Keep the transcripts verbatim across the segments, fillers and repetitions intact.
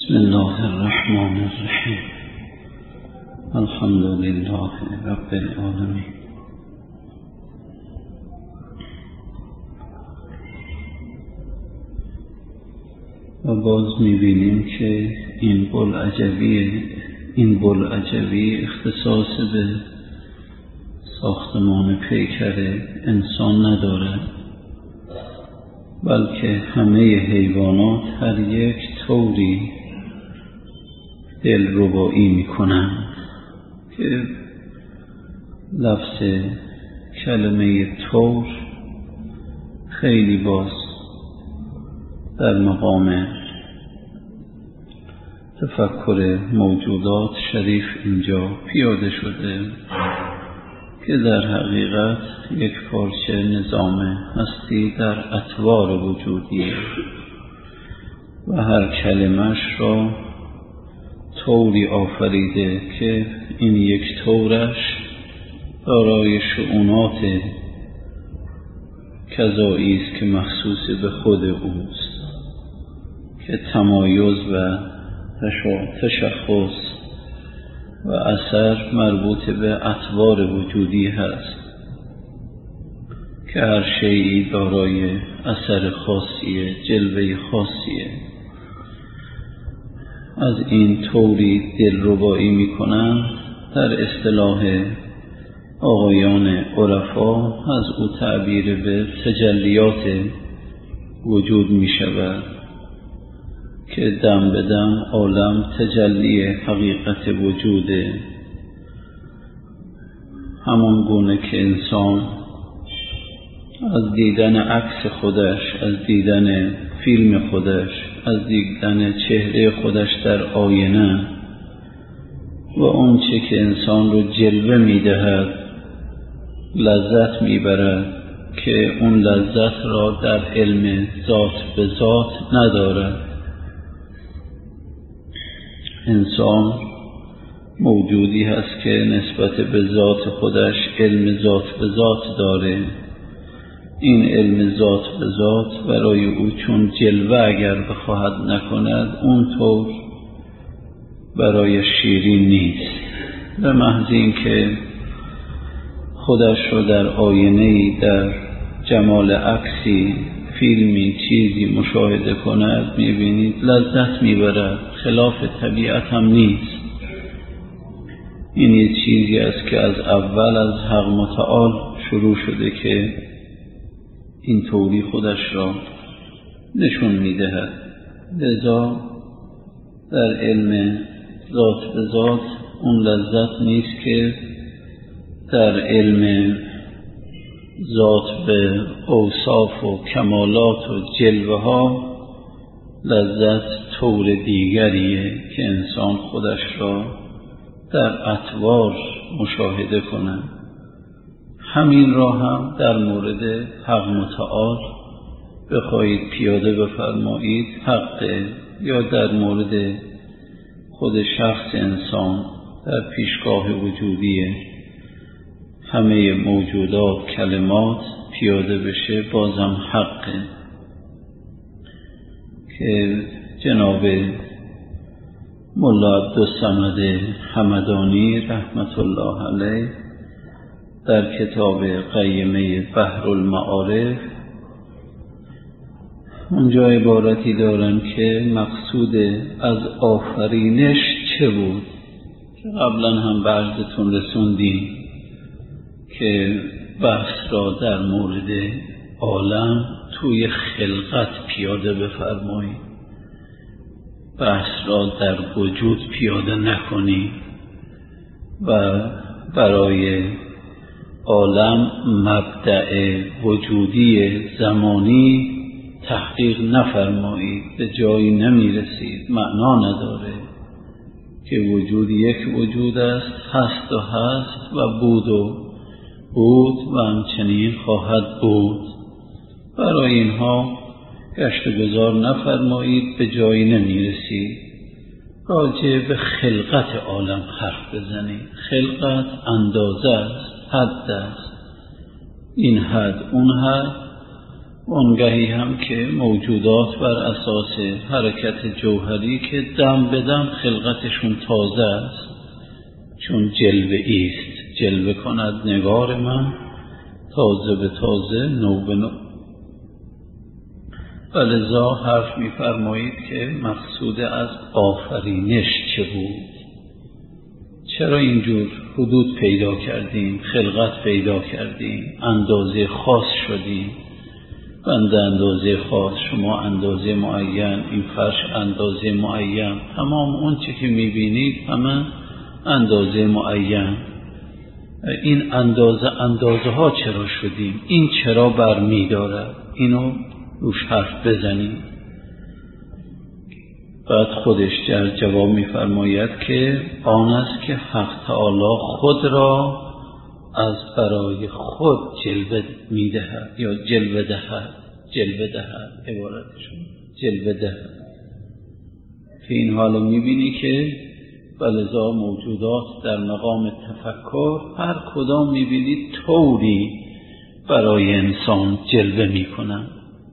بسم الله الرحمن الرحیم. الحمد لله رب العالمین. و باز میبینیم که این بوالعجوی این بوالعجوی اختصاص به ساختمان پیکر انسان ندارد، بلکه همه حیوانات هر یک طوری دلربایی میکنند که لفظ کلمه طور خیلی باز در مقام تفکر موجودات شریف اینجا پیاده شده که در حقیقت یک پارچه نظام هستی در اطوار وجودی و هر کلمش را طوری آفریده که این یک طورش دارای شؤونات کذایی است که مخصوص به خود اوست، که تمایز و تشخص و اثر مربوط به اطوار وجودی هست که هر شیئی دارای اثر خاصیه، جلوه خاصیه. از این طوری دلربایی میکنند در اصطلاح آقایان عرفا از او تعبیر به تجلیات وجود می شود که دم به دم عالم تجلی حقیقت وجوده، همان گونه که انسان از دیدن عکس خودش، از دیدن فیلم خودش، از دیدن چهره خودش در آینه و اون چه که انسان رو جلوه میدهد لذت میبرد که اون لذت را در علم ذات به ذات ندارد. انسان موجودی هست که نسبت به ذات خودش علم ذات به ذات داره. این علم ذات به ذات برای او چون جلوه اگر بخواهد نکند اونطور برای شیرین نیست، به محض این که خودش رو در آینه‌ای، در جمال عکسی، فیلمی، چیزی مشاهده کند میبینید لذت میبرد، خلاف طبیعت هم نیست. این یه چیزی است که از اول از حق متعال شروع شده که این طوری خودش را نشون میدهد. لذا در علم ذات به ذات اون لذت نیست که در علم ذات به اوصاف و کمالات و جلوه ها لذت طور دیگریه که انسان خودش را در اطوار مشاهده کند. همین را هم در مورد حق متعال بخواهید پیاده بفرمایید حقه، یا در مورد خود شخص انسان در پیشگاه وجودی همه موجودات کلمات پیاده بشه بازم حقه. که جناب ملا عبدالصمد حمدانی رحمت الله علیه در کتاب قیمه بحر المعارف اونجا عبارتی دارن که مقصود از آفرینش چه بود، که قبلا هم بعضتون رسوندیم که بحث را در مورد عالم توی خلقت پیاده بفرمایید، بحث را در وجود پیاده نکنید و برای عالم مبدأ وجودی زمانی تحقیق نفرمایید، به جایی نمیرسید، معنا نداره که وجود یک وجود است، هست و هست و بود و بود و همچنین خواهد بود. برای اینها گشت گذار نفرمایید، به جایی نمیرسید. راجع به خلقت عالم حرف بزنید. خلقت اندازه است، حد است، این حد اون حد اونگهی هم که موجودات بر اساس حرکت جوهری که دم به دم خلقتشون تازه است، چون جلوه ایست، جلوه کند نگار من تازه به تازه، نو به نو. ولذا حرف می‌فرمایید که مقصود از آفرینش چه بود؟ چرا اینجور حدود پیدا کردیم، خلقت پیدا کردیم، اندازه خاص شدیم؟ بنده اندازه خاص، شما اندازه معین، این فرش اندازه معین، تمام اون چه که می‌بینید همه اندازه معین. این اندازه اندازه ها چرا شدیم؟ این چرا برمی دارد؟ اینو روش حرف بزنیم. بعد خودش در جواب می‌فرماید که آن است که حق تعالی خود را از برای خود جلوه می‌دهد یا جلوه دهد، جلوه دهد عبارتشون جلوه دهد، که این حالو می‌بینی که ولذا موجودات در مقام تفکر هر کدام می‌بینید طوری برای انسان جلوه می‌کنند.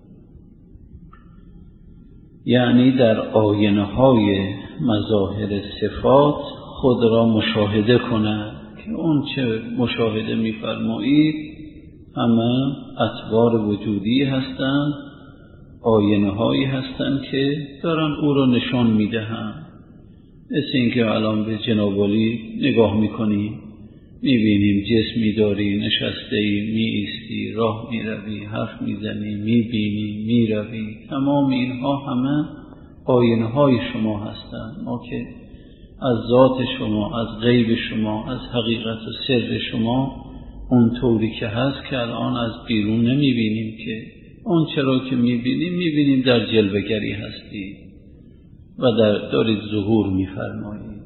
یعنی در آینه های مظاهر صفات خود را مشاهده کند که اون چه مشاهده می‌فرمایید همه اطوار وجودی هستند، آینه هایی هستند که دارن او را نشان می‌دهند. مثل این که الان به جناب عالی نگاه می‌کنیم، می‌بینیم جسمی داری، نشسته‌ای، می‌ایستی، راه می‌روی، حرف می‌زنی، می‌بینی، می‌روی، تمام اینها همه آینه‌های شما هستند. ما که از ذات شما، از غیب شما، از حقیقت و سر شما اونطوری که هست که الان از بیرون نمی‌بینیم، که اون چرا که می‌بینیم می‌بینیم در جلوه‌گری هستی و در دارید ظهور می‌فرمایید.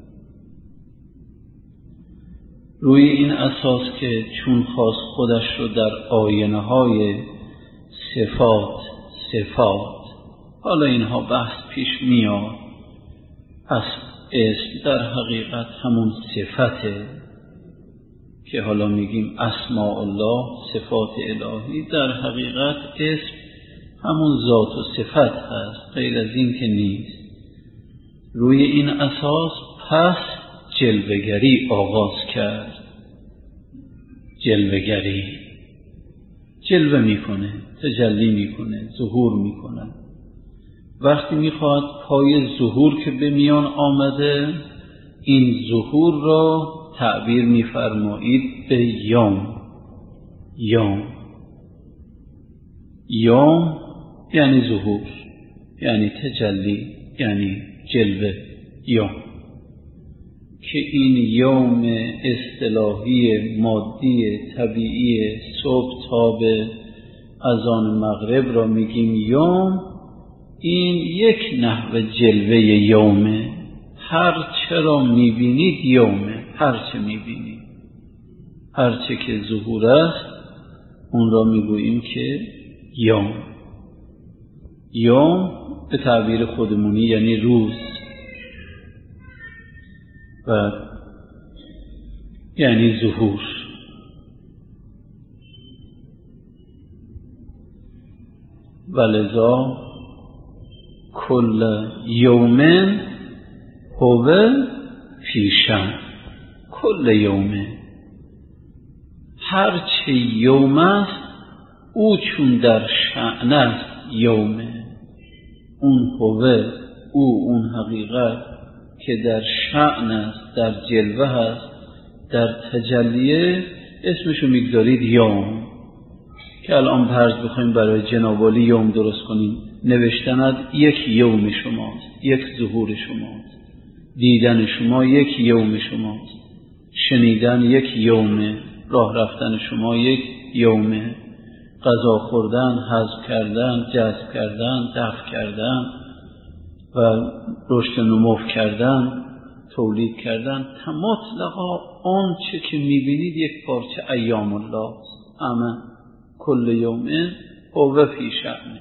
روی این اساس که چون خواست خودش رو در آینه‌های صفات صفات حالا اینها بحث پیش میاد، پس اسم در حقیقت همون صفته که حالا میگیم اسماء الله، صفات الهی، در حقیقت اسم همون ذات و صفت هست، غیر از این که نیست. روی این اساس پس جلوه‌گری آغاز کرد. جلوه‌گری جلوه میکنه، تجلی میکنه، ظهور میکنه. وقتی میخواد پای ظهور که به میان آمده، این ظهور را تعبیر میفرمایید به یوم. یوم یوم یعنی ظهور، یعنی تجلی، یعنی جلوه. یوم که این یوم اصطلاحی مادی طبیعی صبح تا به اذان مغرب را میگیم یوم، این یک نحو جلوه یومه. هر چه را میبینید یومه، هر چه میبینید، هر چه که ظهور است اون را میگوییم که یوم. یوم به تعبیر خودمونی یعنی روز و یعنی ظهور. ولذا کل یوم هو فی شأن. کل یوم، هر چه یوم است او چون در شأن است یومه. اون هو، او اون حقیقت که در شأن است، در جلوه است، در تجلیه، اسمشو میگذارید یوم. که الان فرض بخوایم برای جناب عالی یوم درست کنیم، نوشتند یک یوم شماست، یک ظهور شماست، دیدن شما یک یوم شماست، شنیدن یک یومه، راه رفتن شما یک یومه، غذا خوردن، هضم کردن، جذب کردن، دفع کردن و رشد نمو کردن، تولید کردن، مطلقا آن چه که میبینید یک پارچه ایام الله است. اما کل یومه هو فی شأن.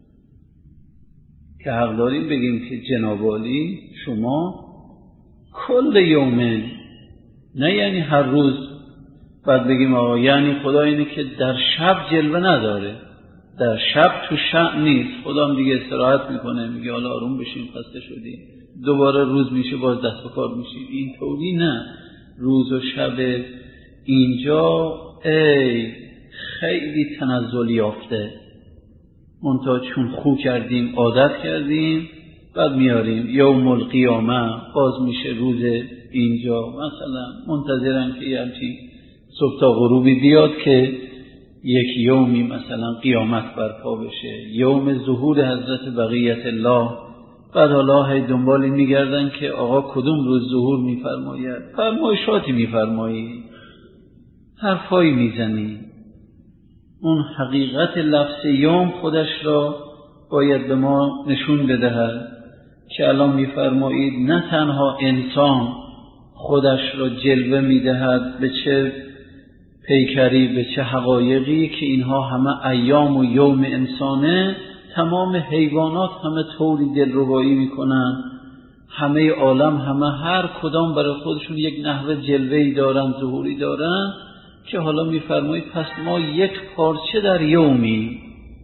که حق داریم بگیم که جناب عالی شما کل یومه، نه یعنی هر روز بعد بگیم آقا یعنی خدا اینه که در شب جلوه نداره، در شب تو شأن نیست. خدا هم دیگه استراحت میکنه، میگه حالا آروم بشین، خسته شدیم، دوباره روز میشه باز دست به کار میشیم. این طوری نه. روز و شب اینجا ای خیلی تنزل یافته، منتها چون خو کردیم عادت کردیم بعد میاریم یوم القیامه باز میشه روز اینجا. مثلا منتظرن که یه همچین صبح تا غروبی بیاد که یک یومی مثلا قیامت برپا بشه، یوم ظهور حضرت بقیت الله. بعد حالا هی دنبالی میگردن که آقا کدوم روز ظهور میفرماید، فرمایشاتی میفرمایی، حرفایی میزنی. اون حقیقت لفظ یوم خودش را باید به ما نشون بدهد که الان میفرمایید نه تنها انسان خودش را جلوه میدهد به چه پیکری، به چه حقایقی که اینها همه ایام و یوم انسانه، تمام حیوانات همه طوری دلربایی میکنن، همه عالم همه هر کدام برای خودشون یک نحوه جلوه‌ای دارن، ظهوری دارن، که حالا میفرمایید پس ما یک پارچه در یومی،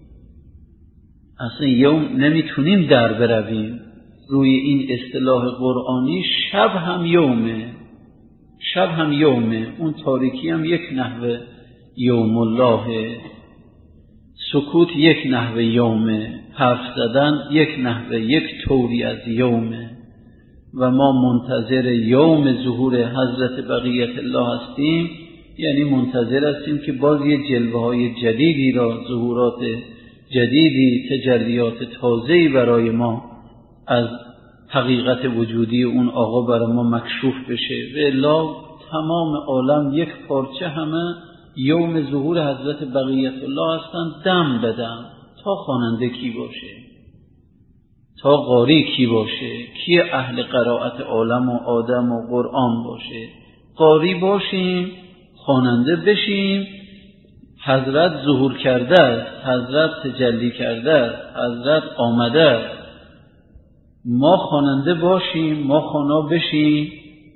اصلا یوم نمیتونیم در برویم روی این اصطلاح قرآنی. شب هم یومه، شب هم یومه، اون تاریکی هم یک نحوه یوم الله، سکوت یک نحوه یومه، حرف زدن یک نحوه، یک طوری از یومه. و ما منتظر یوم ظهور حضرت بقیت الله هستیم، یعنی منتظر هستیم که باز یه جلوه های جدیدی را، ظهورات جدیدی، تجلیات تازه‌ای برای ما از حقیقت وجودی اون آقا برای ما مکشوف بشه. و الا تمام عالم یک پارچه همه یوم ظهور حضرت بقیت الله هستند، دم بدم. تا خواننده کی باشه، تا قاری کی باشه، کی اهل قرائت عالم و آدم و قرآن باشه، قاری باشیم، خواننده بشیم. حضرت ظهور کرده است، حضرت تجلی کرده است، حضرت آمده است، ما خواننده باشیم، ما خوانا بشیم.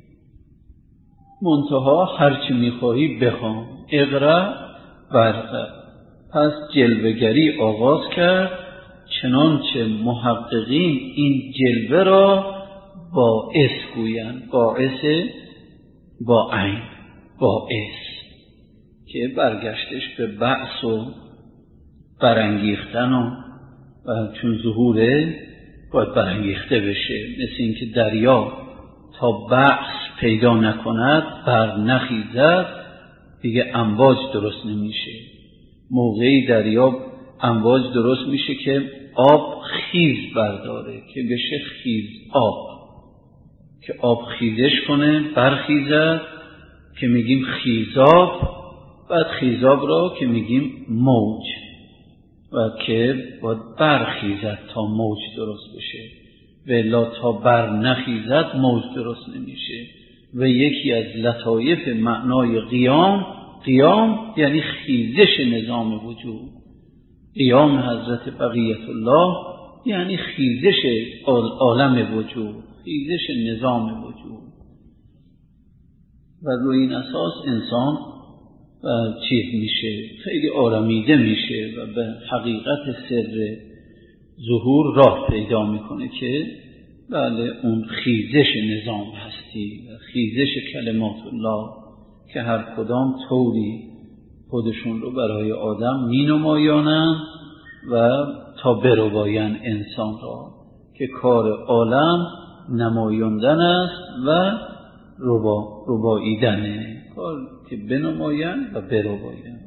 منتها هرچی میخواهی بخوان، اقرا برقه. پس جلوه‌گری آغاز کرد، چنانچه محققین این جلوه را باعث گویند، باعث با عین، باعث که برگشتش به بعث و برانگیختن و, و چون ظهوره باید برانگیخته بشه. مثل این که دریا تا بعث پیدا نکند، بر نخیزد، دیگه امواج درست نمیشه. موقعی دریا امواج درست میشه که آب خیز برداره، که بشه خیز آب، که آب خیزش کنه، برخیزد، که میگیم خیزاب. بعد خیزاب را که میگیم موج، و که باید برخیزد تا موج درست بشه، و الا تا بر نخیزد موج درست نمیشه. و یکی از لطایف معنای قیام، قیام یعنی خیزش نظام وجود. قیام حضرت بقیت الله یعنی خیزش عالم وجود، خیزش نظام وجود. و روی این اساس انسان و چیز میشه، خیلی آرامیده میشه و به حقیقت سر ظهور راه پیدا میکنه که بله اون خیزش نظام هستی و خیزش کلمات الله که هر کدام طوری خودشون رو برای آدم می نمایانند و تا بربایند انسان را، که کار عالم نمایاندن است و ربا رباییدنه، کار که بنمایند و بربایند.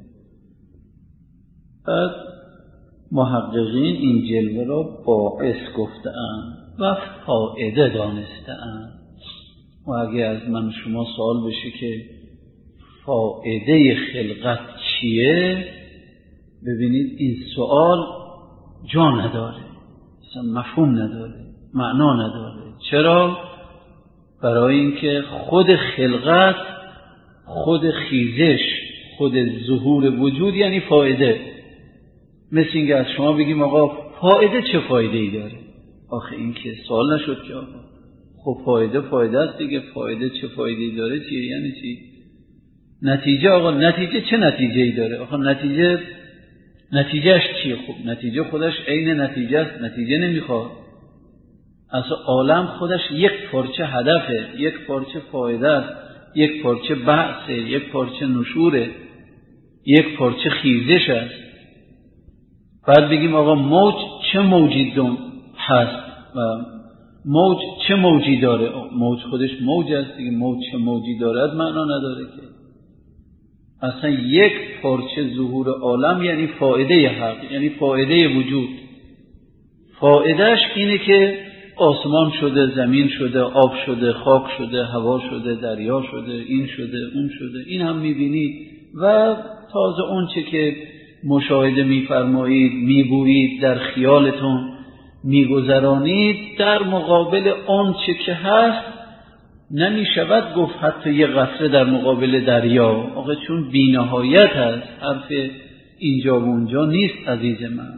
بعد محققین این جلوه را باعث گفته‌اند و فائده دانسته‌اند. و اگه از من شما سوال بشه که فائده خلقت چیه، ببینید این سوال جا نداره، اصلا مفهوم نداره، معنا نداره. چرا؟ برای اینکه خود خلقت، خود خیزش، خود ظهور وجود یعنی فایده. مثل اینکه از شما بگیم آقا فایده چه فایده ای داره؟ آخه این که سوال نشد که آقا خب فایده فایده است دیگه، فایده چه فایده ای داره چیه؟ یعنی چی؟ نتیجه آقا نتیجه چه نتیجه ای داره؟ آقا نتیجه نتیجهش چیه؟ خب نتیجه خودش عین نتیجه است، نتیجه نمیخواد. اصلا عالم خودش یک پارچه هدفه، یک پارچه فایده است، یک پارچه بعثه، یک پارچه نشوره، یک پارچه خیزش است. بعد بگیم آقا موج چه موجی دون هست و موج چه موجی داره؟ موج خودش موج است دیگه، موج چه موجی دارد معنا نداره که. اصلا یک پارچه ظهور عالم یعنی فایده حق، یعنی فایده وجود. فایدهش اینه که آسمان شده، زمین شده، آب شده، خاک شده، هوا شده، دریا شده، این شده، اون شده، این هم میبینید و تازه اون چه که مشاهده میفرمایید، میبویید، در خیالتون میگذرانید، در مقابل اون چه که هست نمیشود گفت حتی یه قطره در مقابل دریا. آقا چون بی‌نهایت هست، حرف اینجا و اونجا نیست عزیز من.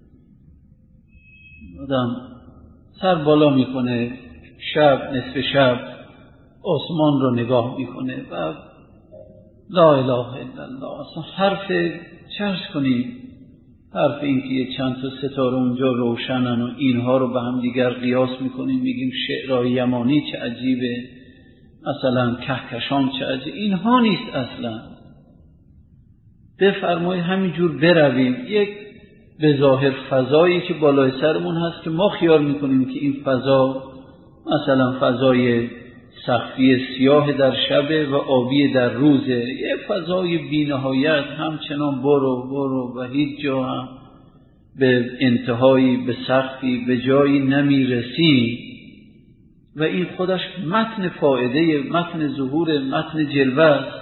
آدم سر بالا میکنه شب، نصف شب آسمان رو نگاه میکنه و لا اله الا الله. اصلا حرف چرس کنیم، حرف این که یک چند تا ستاره اونجا روشنن و اینها رو به هم دیگر قیاس میکنیم، میگیم شعرهای یمانی چه عجیبه، مثلا کهکشان چه عجیبه، اینها نیست اصلا. بفرمایید همینجور برویم یک به ظاهر فضایی که بالای سرمون هست که ما خیال میکنیم که این فضا مثلا فضای سقفی سیاه در شب و آبی در روزه، یه فضای بی‌نهایت، همچنان برو برو و هیچ جا هم به انتهایی، به سقفی، به جایی نمیرسی. و این خودش متن فایده، متن ظهور، متن جلوه است.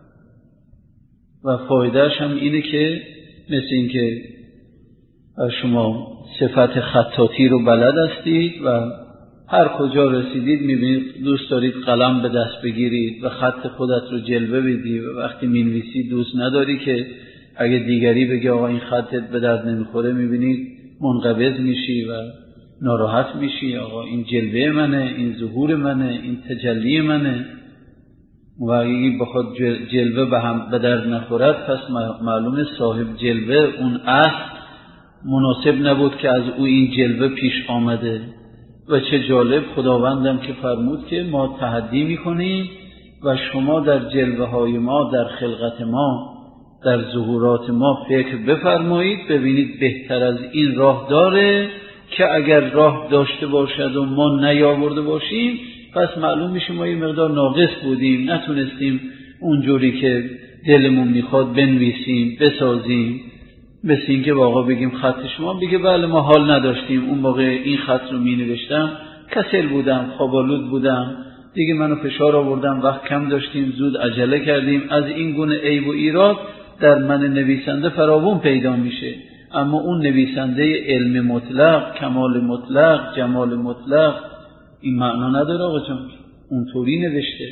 و فایدهش هم اینه که مثل این که شما صفت خطاطی رو بلد هستید و هر کجا رسیدید میبینید دوست دارید قلم به دست بگیرید و خط خودت رو جلوه بدی و وقتی مینویسی دوست نداری که اگه دیگری بگه آقا این خطت به درد نمیخوره، میبینید منقبض میشی و ناراحت میشی. آقا این جلوه منه، این ظهور منه، این تجلی منه. و اگه بخواد جلوه به هم به درد نخورد پس معلومه صاحب جلوه اون اصل مناسب نبود که از او این جلوه پیش آمده. و چه جالب خداوندم که فرمود که ما تحدی میکنیم و شما در جلوه های ما، در خلقت ما، در ظهورات ما فکر بفرمایید، ببینید بهتر از این راه داره که اگر راه داشته باشد و ما نیاورده باشیم پس معلوم میشه ما یه مقدار ناقص بودیم، نتونستیم اونجوری که دلمون میخواد بنویسیم، بسازیم. مثل این که واقعا بگیم خط شما، بگه بله ما حال نداشتیم اون موقع این خط رو می نوشتم، کسل بودم، خوابالود بودم، دیگه منو فشار آوردم، وقت کم داشتیم، زود عجله کردیم. از این گونه عیب و ایراد در من نویسنده فراوون پیدا میشه. اما اون نویسنده علم مطلق، کمال مطلق، جمال مطلق این معنا نداره آقا جان، اونطوری نوشته.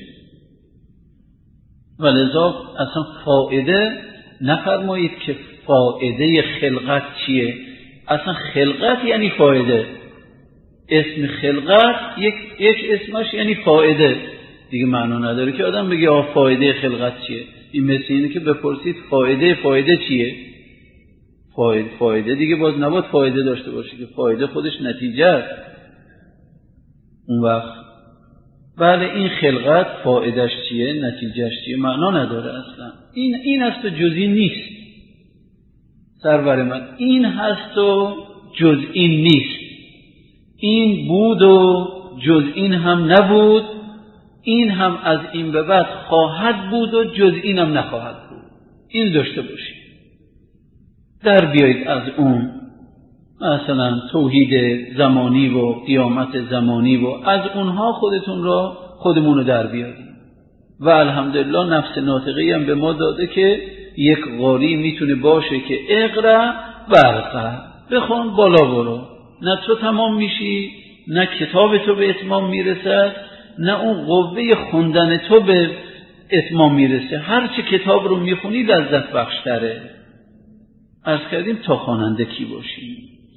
ولذا اصلا فائده نفرمایید که فائده خلقت چیه. اصلا خلقت یعنی فایده، اسم خلقت یک یک اسمش یعنی فایده دیگه، معنا نداره که آدم بگه آ فایده خلقت چیه. این مثل اینه که بپرسید فایده فایده چیه. فایده فایده دیگه باز نباید فایده داشته باشه که فایده خودش نتیجه است. اون وقت بله این خلقت فایدهش چیه، نتیجهش چیه معنا نداره اصلا. این این است و جز این نیست. سرور من این هست و جز این نیست. این بود و جز این هم نبود. این هم از این به بعد خواهد بود و جز این هم نخواهد بود. این داشته باشید، در بیایید از اون مثلا توحید زمانی و قیامت زمانی و از اونها خودتون را خودمون رو در بیاریم. و الحمدلله نفس ناطقی هم به ما داده که یک قاری میتونه باشه که اقرا برقه، بخون بالا برو، نه تو تمام میشی نه کتاب تو به اتمام میرسد نه اون قوه خوندن تو به اتمام میرسه. هر چه کتاب رو میخونی لذت بخشتره. عرض کردیم تا خواننده کی باشیم.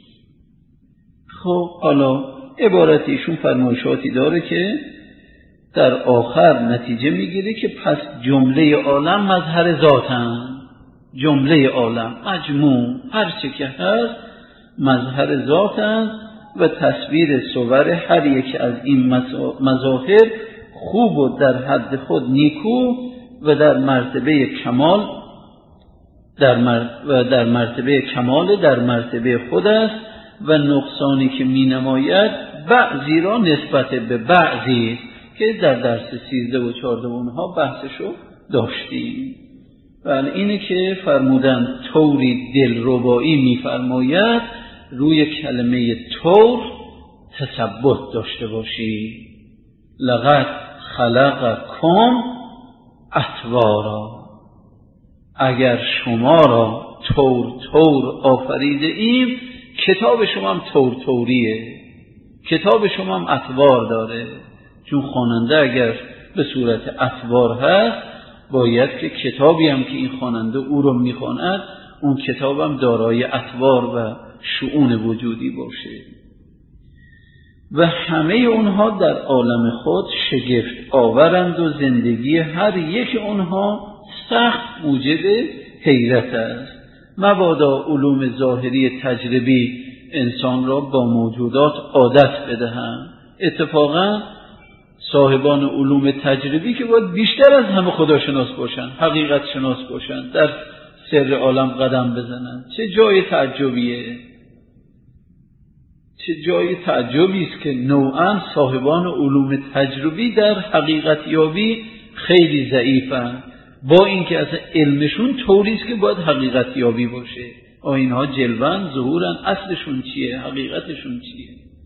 خب حالا عبارتیشون فرمایشاتی داره که در آخر نتیجه میگیره که پس جمله عالم مظهر ذاتن. جمله عالم، مجموع هر چه که هست مظهر ذات است و تصویر صور هر یک از این مظاهر خوب و در حد خود نیکو و در مرتبه کمال در مر... و در مرتبه کمال در مرتبه خود است و نقصانی که می نماید بعضی را نسبت به بعضی که در درس سیزده و چهارده اونها بحثشو داشتیم. بله اینه که فرمودن طوری دلربایی می فرماید روی کلمه طور تثبت داشته باشی. لقد خلقکم اطوارا، اگر شما را طور طور آفریده ایم، کتاب شما هم طور طوریه، کتاب شما هم اطوار داره، چون خواننده اگر به صورت اطوار هست باید که کتابی هم که این خواننده او رو میخواند اون کتاب هم دارای اطوار و شؤون وجودی باشه. و همه اونها در عالم خود شگفت آورند و زندگی هر یک اونها سخت موجب حیرت است. مبادا علوم ظاهری تجربی انسان را با موجودات عادت بدهند. اتفاقا صاحبان علوم تجربی که باید بیشتر از همه خداشناس باشن، حقیقت شناس باشن، در سر عالم قدم بزنن، چه جای تعجبیه، چه جای تعجبی است که نوعا صاحبان علوم تجربی در حقیقت یابی خیلی ضعیفن، با اینکه اصلا علمشون طوری است که باید حقیقت یابی باشه. آینها جلوان ظهورن، اصلشون چیه، حقیقتشون چیه؟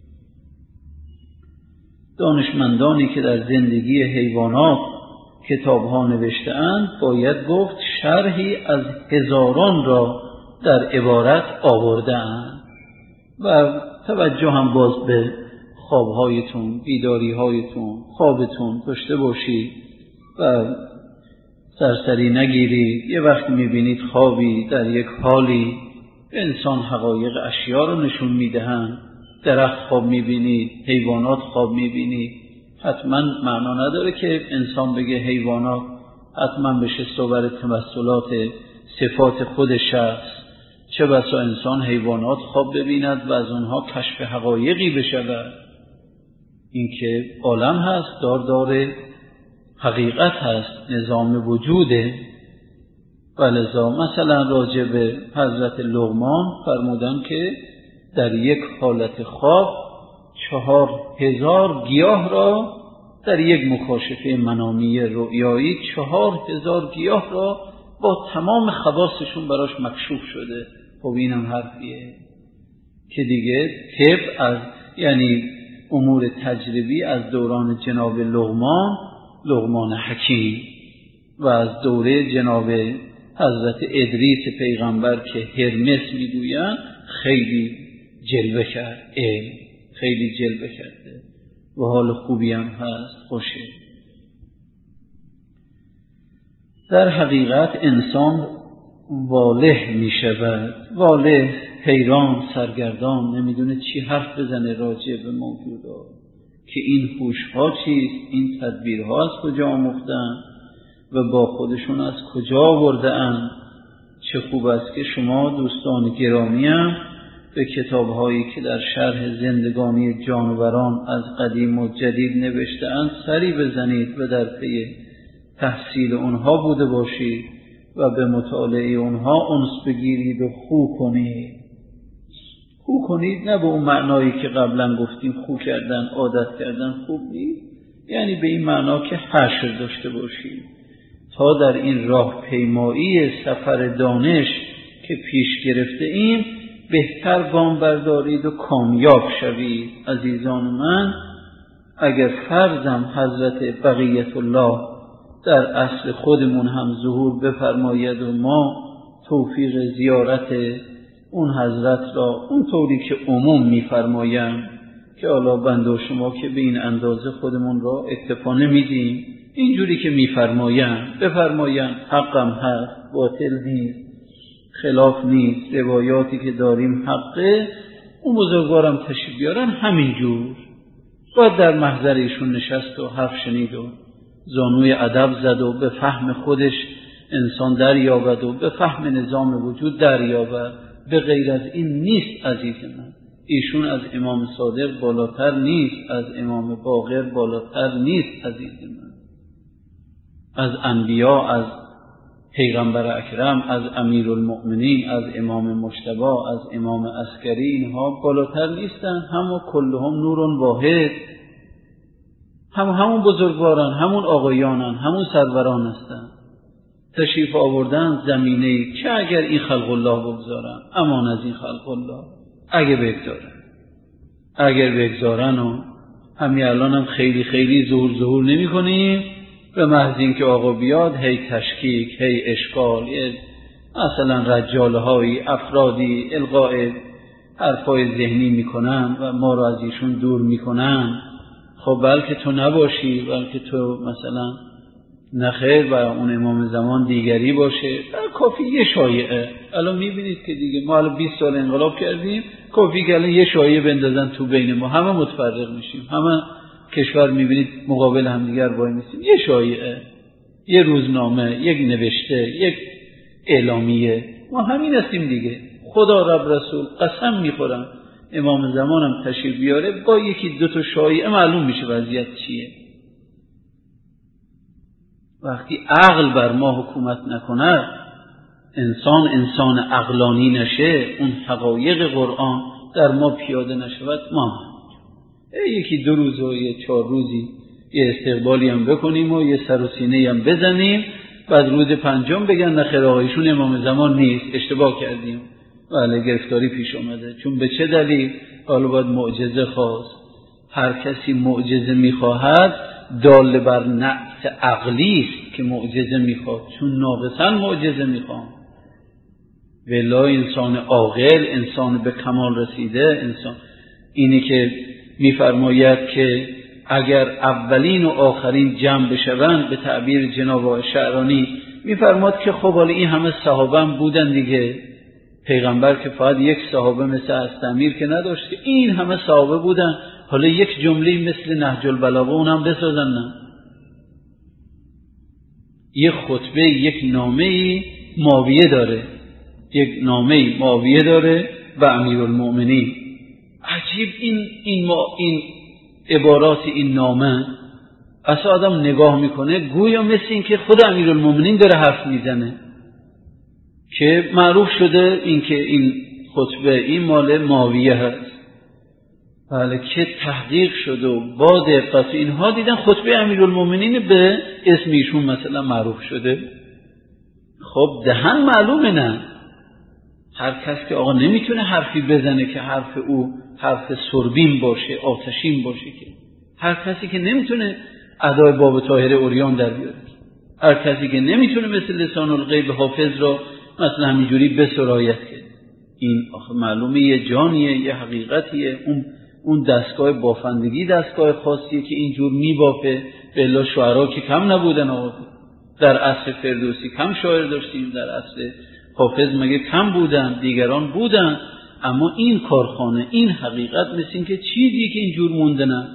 دانشمندانی که در زندگی حیوانات کتاب‌ها نوشته‌اند باید گفت شرحی از هزاران را در عبارت آورده‌اند. و توجه هم باز به خواب‌هایتون، بیداری‌هایتون، خوابتون داشته باشید و سرسری نگیرید. یه وقت می‌بینید خوابی در یک حالی انسان حقایق اشیا رو نشون می‌دهند، درخت خواب می‌بینید، حیوانات خواب می‌بینید، حتما معنا نداره که انسان بگه حیوانات حتما بشه صور تمثلات صفات خود شخص. چه بسا انسان حیوانات خواب ببیند و از اونها کشف حقایقی بشود. این که عالم هست، داردار حقیقت هست، نظام وجوده. ولذا مثلا راجع به حضرت لقمان فرمودن که در یک حالت خواب چهار هزار گیاه را در یک مکاشفه منامی رؤیایی چهار هزار گیاه را با تمام خواصشون براش مکشوف شده. خب اینم حرفیه که دیگه طب از یعنی امور تجربی از دوران جناب لقمان لقمان حکیم و از دوره جناب حضرت ادریس پیغمبر که هرمس میگویند خیلی جلوه کرد، علم خیلی جلوه کرده و حال خوبی هم هست، خوشه. در حقیقت انسان واله می شود، واله، حیران، سرگردان، نمیدونه چی حرف بزنه راجع به موجودات که این هوش‌ها چیست، این تدبیرها از کجا آموختن و با خودشون از کجا آورده‌اند. چه خوب است که شما دوستان گرامی هم به کتاب‌هایی که در شرح زندگانی جانوران از قدیم و جدید نوشته‌اند سری بزنید و در پی تحصیل اونها بوده باشید و به مطالعه اونها انس بگیرید و خو کنید. خو کنید نه به اون معنایی که قبلا گفتیم خو کردن، عادت کردن خوب نیست، یعنی به این معنا که حشر داشته باشید تا در این راه پیمایی سفر دانش که پیش گرفته ایم بهتر گام بردارید و کامیاب شوید. عزیزان من، اگر فرضم حضرت بقیت الله در اصل خودمون هم ظهور بفرماید و ما توفیق زیارت اون حضرت را اون طوری که عموم میفرمایم که حالا بنده و شما که به این اندازه خودمون را اکتفا نمیدیم، اینجوری که میفرمایم بفرمایم، حقم هست، باطل نیست، خلاف نیست، روایاتی که داریم حقه، اون بزرگوارم تشریف بیارن همینجور باید در محضر ایشون نشست و حرف شنید و زانوی ادب زد و به فهم خودش انسان دریابد و به فهم نظام وجود دریابد. به غیر از این نیست عزیز من. ایشون از امام صادق بالاتر نیست، از امام باقر بالاتر نیست عزیز من، از انبیا، از پیغمبر اکرم، از امیرالمؤمنین، از امام مجتبی، از امام عسکری، اینها بالاتر نیستن. همون کلهم نور واحد، هم همون بزرگواران، همون آقایانن، همون سروران هستن. تشریف آوردن زمینه‌ای که اگر این خلق الله بگذارن، امان از این خلق الله، اگه بگذارن اگر بگذارن و همین الان هم خیلی خیلی ظهور ظهور نمی کنیم، به محض اینکه آقا بیاد هی تشکیک، هی اشکال، مثلا رجاله های افرادی القاء حرفای ذهنی میکنن و ما رو از ایشون دور میکنن. خب بلکه تو نباشی، بلکه تو مثلا نخیر و اون امام زمان دیگری باشه، کافی یه شایعه. الان میبینید که دیگه ما الان بیست سال انقلاب کردیم، کافی که الان یه شایعه بندازن تو بین ما، همه متفرق میشیم، همه کشور میبینید مقابل همدیگر وای میسیم. یه شایعه، یه روزنامه، یک نوشته، یک اعلامیه، ما همین هستیم دیگه. خدا رب رسول قسم میخورم امام زمانم تشریف بیاره، با یکی دو تا شایعه معلوم میشه وضعیت چیه. وقتی عقل بر ما حکومت نکنه، انسان انسان عقلانی نشه، اون حقایق قرآن در ما پیاده نشود، ما یکی دو روز و یه چهار روزی یه استقبالی هم بکنیم و یه سر و سینه هم بزنیم، بعد روز پنجم بگن نخیر آقایشون امام زمان نیست، اشتباه کردیم، بله گرفتاری پیش آمده. چون به چه دلیل؟ حالا باید معجزه خواست. هر کسی معجزه میخواهد دال بر نقص عقلی است که معجزه میخواد، چون ناقصا معجزه میخواد. ولی انسان عاقل، انسان به کمال رسیده، انسان اینی که میفرماید که اگر اولین و آخرین جمع بشوند، به تعبیر جناب شعرانی میفرماد که خب حالا این همه صحابه هم بودن دیگه، پیغمبر که فقط یک صحابه مثل استمیر که نداشت، که این همه صحابه بودن، حالا یک جمله مثل نهج البلاغه اونم بسازن. نه، یک خطبه، یک نامه معاویه داره، یک نامه معاویه داره و امیرالمؤمنین. عجیب این این ما این عبارات این نامه، اصلا آدم نگاه میکنه گویا مثل این که خود امیرالمؤمنین داره حرف میزنه، که معروف شده این که این خطبه این مال معاویه هست. بله، که تحقیق شده و با دقت اینها دیدن خطبه امیرالمؤمنین به اسم ایشون مثلا معروف شده. خب دهن معلومه، نه هر کس که آقا نمیتونه حرفی بزنه که حرف او حرف سربین باشه، آتشین باشه، که هر کسی که نمیتونه ادای باب طاهر عریان در بیاره، هر کسی که نمیتونه مثل لسان الغیب حافظ را مثلا همینجوری بسرایت کرد، این آخه معلومه یه جانیه، یه حقیقتیه. اون اون دستگاه بافندگی دستگاه خاصیه که اینجور میبافه. به الا شعرا که کم نبودن آقا، در عصر فردوسی کم شاعر داشتیم، در عصر حافظ مگه کم بودن؟ دیگران بودن، اما این کارخانه، این حقیقت مثل این که چیزی که اینجور مونده نه،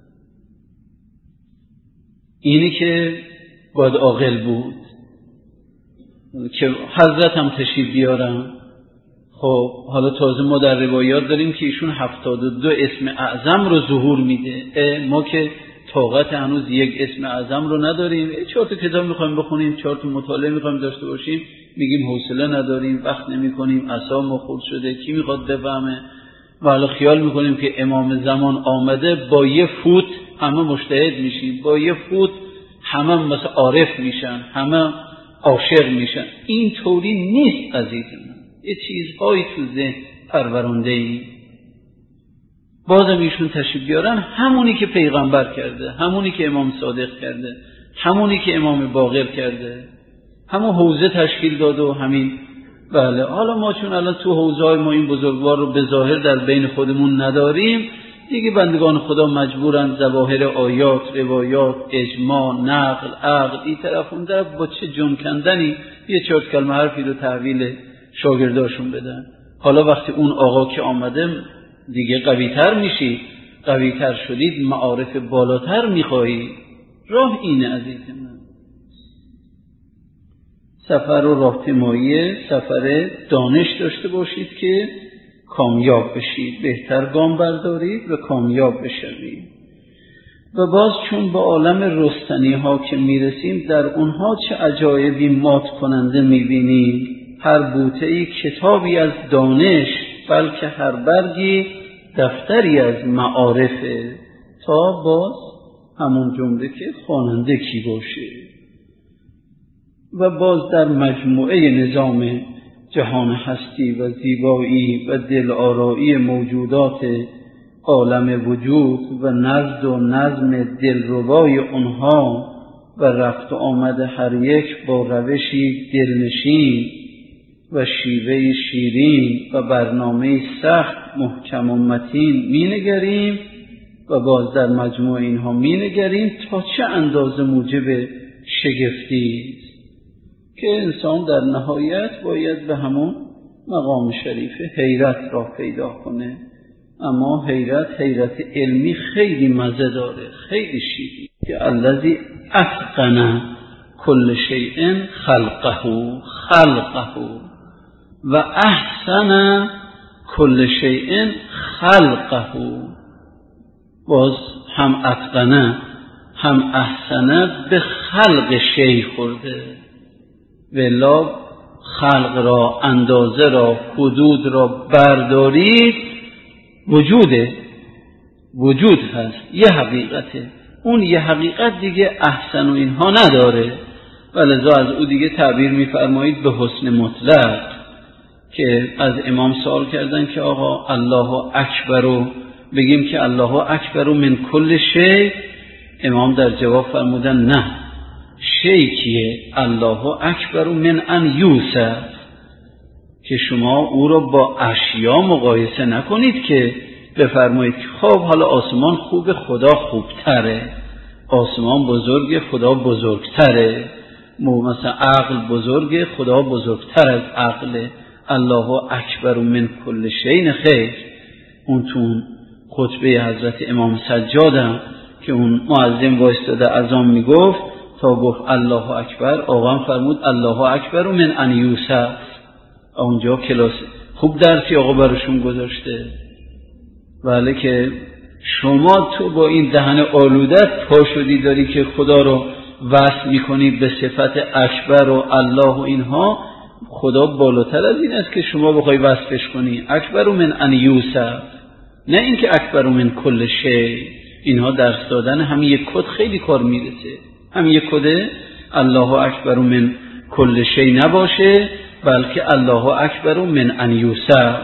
اینی که باید عاقل بود که حضرت هم تشریف بیارن. خب حالا تازه ما در روایات داریم که ایشون هفتاد و دو اسم اعظم رو ظهور میده. ما که طاقت هنوز یک اسم اعظم رو نداریم، چهار تا کتاب میخوایم بخونیم، چهار تا مطالعه میخوایم داشته باشیم، میگیم حوصله نداریم، وقت نمیکنیم، اعصابمون خورد شده، کی میخواد بفهمه؟ و حالا خیال میکنیم که امام زمان آمده، با یه فوت همه مجتهد میشیم، با یه فوت همه مثلا عارف میشن، همه عاشق میشن. این طوری نیست عزیزم. یه چیزهایی تو ذهن پرورنده ای. بازم ایشون تشریف بیارن، همونی که پیغمبر کرده، همونی که امام صادق کرده، همونی که امام باقر کرده، همون حوزه تشکیل داده و همین. بله، حالا ما چون الان تو حوزه‌های ما این بزرگوار رو به ظاهر در بین خودمون نداریم دیگه، بندگان خدا مجبورن ظواهر آیات، روایات، اجماع، نقل، عقل، این طرف اون طرف با چه جون کندنی یه چهار کلمه حرفی رو تحویل شاگرداشون بدن. حالا وقتی اون آقا که آمده دیگه قوی‌تر میشید، قوی‌تر شدید، معارف بالاتر میخواهید. راه اینه عزیز من. سفر و راهپیمایی سفر دانش داشته باشید که کامیاب بشید، بهتر گام بردارید و کامیاب بشوید. و باز چون به عالم رستنی ها که میرسیم در اونها چه عجایبی مات کننده میبینیم. هر بوته‌ای کتابی از دانش، بلکه هر برگی دفتری از معارفه، تا باز همون جمله که خواننده کی باشه. و باز در مجموعه نظام جهان هستی و زیبایی و دلآرایی موجودات عالم وجود و نزد و نظم دلربای آنها و رفت و آمد هر یک با روشی دلنشین و شیوه شیرین و برنامه سخت محکم و متین می نگریم و باز در مجموع اینها می نگریم تا چه اندازه موجب شگفتی است که انسان در نهایت باید به همون مقام شریف حیرت را پیدا کنه. اما حیرت حیرت علمی خیلی مزه داره، خیلی شیرین، که الذی اتقن کل شیء خلقه خلقه و احسن کل شیء خلقه. باز هم اتقنه هم احسنه به خلق شیء خورده. ولا خلق را، اندازه را، حدود را بردارید، وجوده، وجود هست، یه حقیقته. اون یه حقیقت دیگه احسن و اینها نداره و لذا از او دیگه تعبیر می‌فرمایید به حسن مطلق. که از امام سوال کردن که آقا الله اکبر رو بگیم که الله اکبر من کل شیء؟ امام در جواب فرمودن نه، شیء کیه؟ الله اکبر من ان یوصف، که شما او را با اشیا مقایسه نکنید که بفرمایید که خب حالا آسمان خوب، خدا خوبتره، آسمان بزرگ، خدا بزرگتره، مثلا عقل بزرگ، خدا بزرگتر از عقله. الله اکبر من کل شیء خیر. اون تون خطبه حضرت امام سجادم که اون مؤذن وایستاده اذان میگفت تا گفت الله اکبر، آقا فرمود الله اکبر من ان یوصف. اونجا کلاس خوب درسی آقا براشون گذاشته. ولی که شما تو با این دهن آلودت پا شدی داری که خدا رو وصف میکنی به صفت اکبر و الله و اینها. خدا بالاتر از این است که شما بخوای وصفش کنی. اکبر من ان یوصف، نه اینکه اکبر من کل شیء. اینها درس دادن همین یک کد خیلی کار میرسه. همین یک کده الله اکبر من کل شیء نباشه، بلکه الله اکبر من ان یوصف.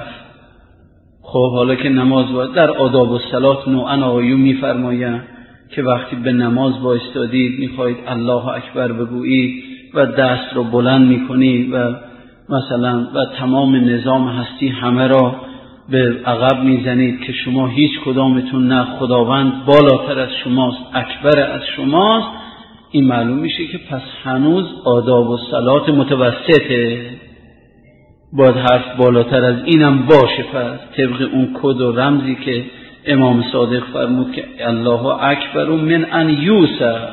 خب حالا که نماز باید در آداب الصلات نوعا آقایون میفرمایند که وقتی به نماز بایستادید میخواید الله اکبر بگویید و دست رو بلند میکنید و مثلا و تمام نظام هستی همه را به عقب میزنید که شما هیچ کدامتون نه، خداوند بالاتر از شماست، اکبر از شماست. این معلوم میشه که پس هنوز آداب الصلات متوسطه، باید حرف بالاتر از اینم باشه. پس طبق اون کد و رمزی که امام صادق فرمود که الله اکبر من ان یوصف،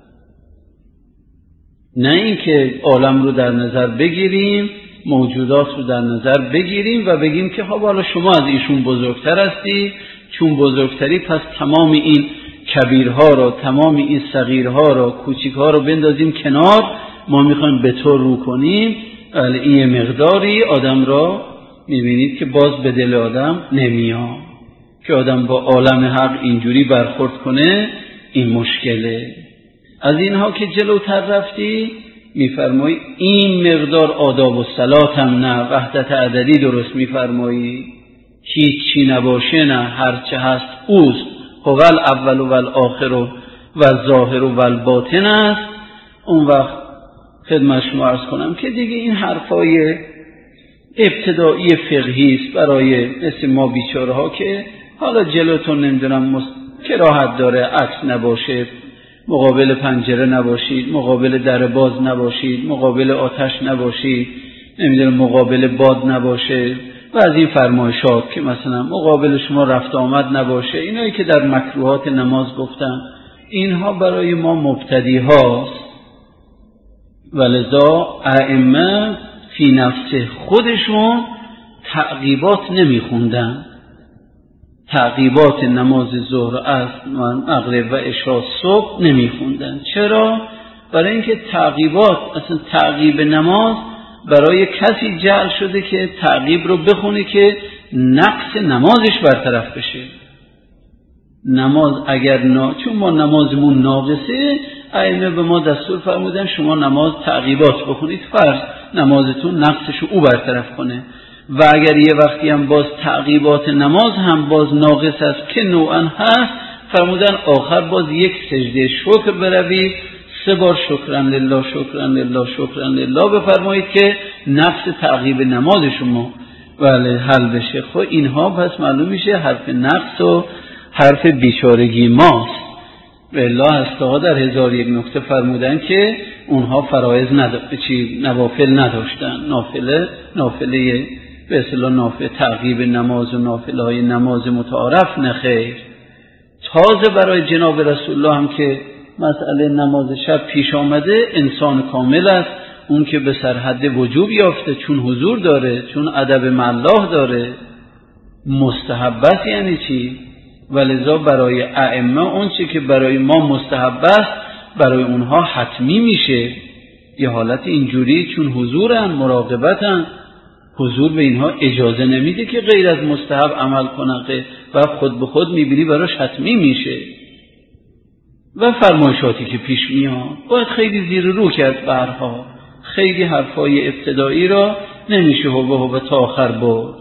نه اینکه عالم رو در نظر بگیریم، موجودات رو در نظر بگیریم و بگیم که حالا شما از ایشون بزرگتر هستی، چون بزرگتری پس تمام این کبیرها رو، تمام این صغیرها رو، کوچیکها رو بندازیم کنار، ما میخوایم به تو رو کنیم. ولی این مقداری آدم را میبینید که باز به دل آدم نمیاد که آدم با عالم حق اینجوری برخورد کنه. این مشکله. از اینها که جلوتر رفتی میفرمایی این مقدار آداب الصلات هم نه، وحدت عددی درست میفرمایی، هیچی نباشه نه، هرچه هست اوست، هو الاول و الاخر و الظاهر و الباطن است. اون وقت خدمت شما عرض کنم که دیگه این حرفای ابتدایی فقهی است برای مثل ما بیچاره ها که حالا جلوتون نمیدونم کراهت داره، عکس نباشه، مقابل پنجره نباشید، مقابل در باز نباشید، مقابل آتش نباشید، نمیدونم مقابل باد نباشه و از این فرمایشات که مثلا مقابل شما رفت آمد نباشه. اینایی که در مکروهات نماز گفتم، اینها برای ما مبتدی هاست. ولذا ائمه فی نفس خودشون تعقیبات نمیخوندن، تعقیبات نماز ظهر، عصر، مغرب و عشاء صبح نمیخوندن. چرا؟ برای اینکه تعقیبات، اصلا تعقیب نماز برای کسی جعل شده که تعقیب رو بخونه که نقص نمازش برطرف بشه. نماز اگر نا... چون ما نمازمون ناقصه، ائمه به ما دستور فرمودن شما نماز تعقیبات بخونید، فرض نمازتون نقصش رو او برطرف کنه. و اگر یه وقتی هم باز تعقیبات نماز هم باز ناقص است که نوعا هست، فرمودن آخر باز یک سجده شکر بروید، سه بار شکران لله شکران لله شکران لله بفرمایید که نقص تعقیب نماز شما ولی حل بشه. خب اینها پس معلوم میشه حرف نقص و حرف بیچارگی ماست. والله هسته‌ها در هزار یک نکته فرمودن که اونها فرایض نداشتن، چی نوافل نداشتن، نافله نافله به اصطلاح نافله تعقیب نماز و نافله های نماز متعارف نخیر. تازه برای جناب رسول الله هم که مسئله نماز شب پیش آمده، انسان کامل است، اون که به سرحد وجوب یافته، چون حضور داره، چون ادب مع الله داره. مستحب است یعنی چی؟ ولذا برای ائمه اون چی که برای ما مستحب است برای اونها حتمی میشه. یه حالت اینجوری چون حضورن، مراقبتن، حضور به اینها اجازه نمیده که غیر از مستحب عمل کنن و خود به خود میبینی براش حتمی میشه. و فرمایشاتی که پیش میاد باید خیلی زیر رو کرد برها، خیلی حرفای ابتدایی را نمیشه هو هو تا آخر برد.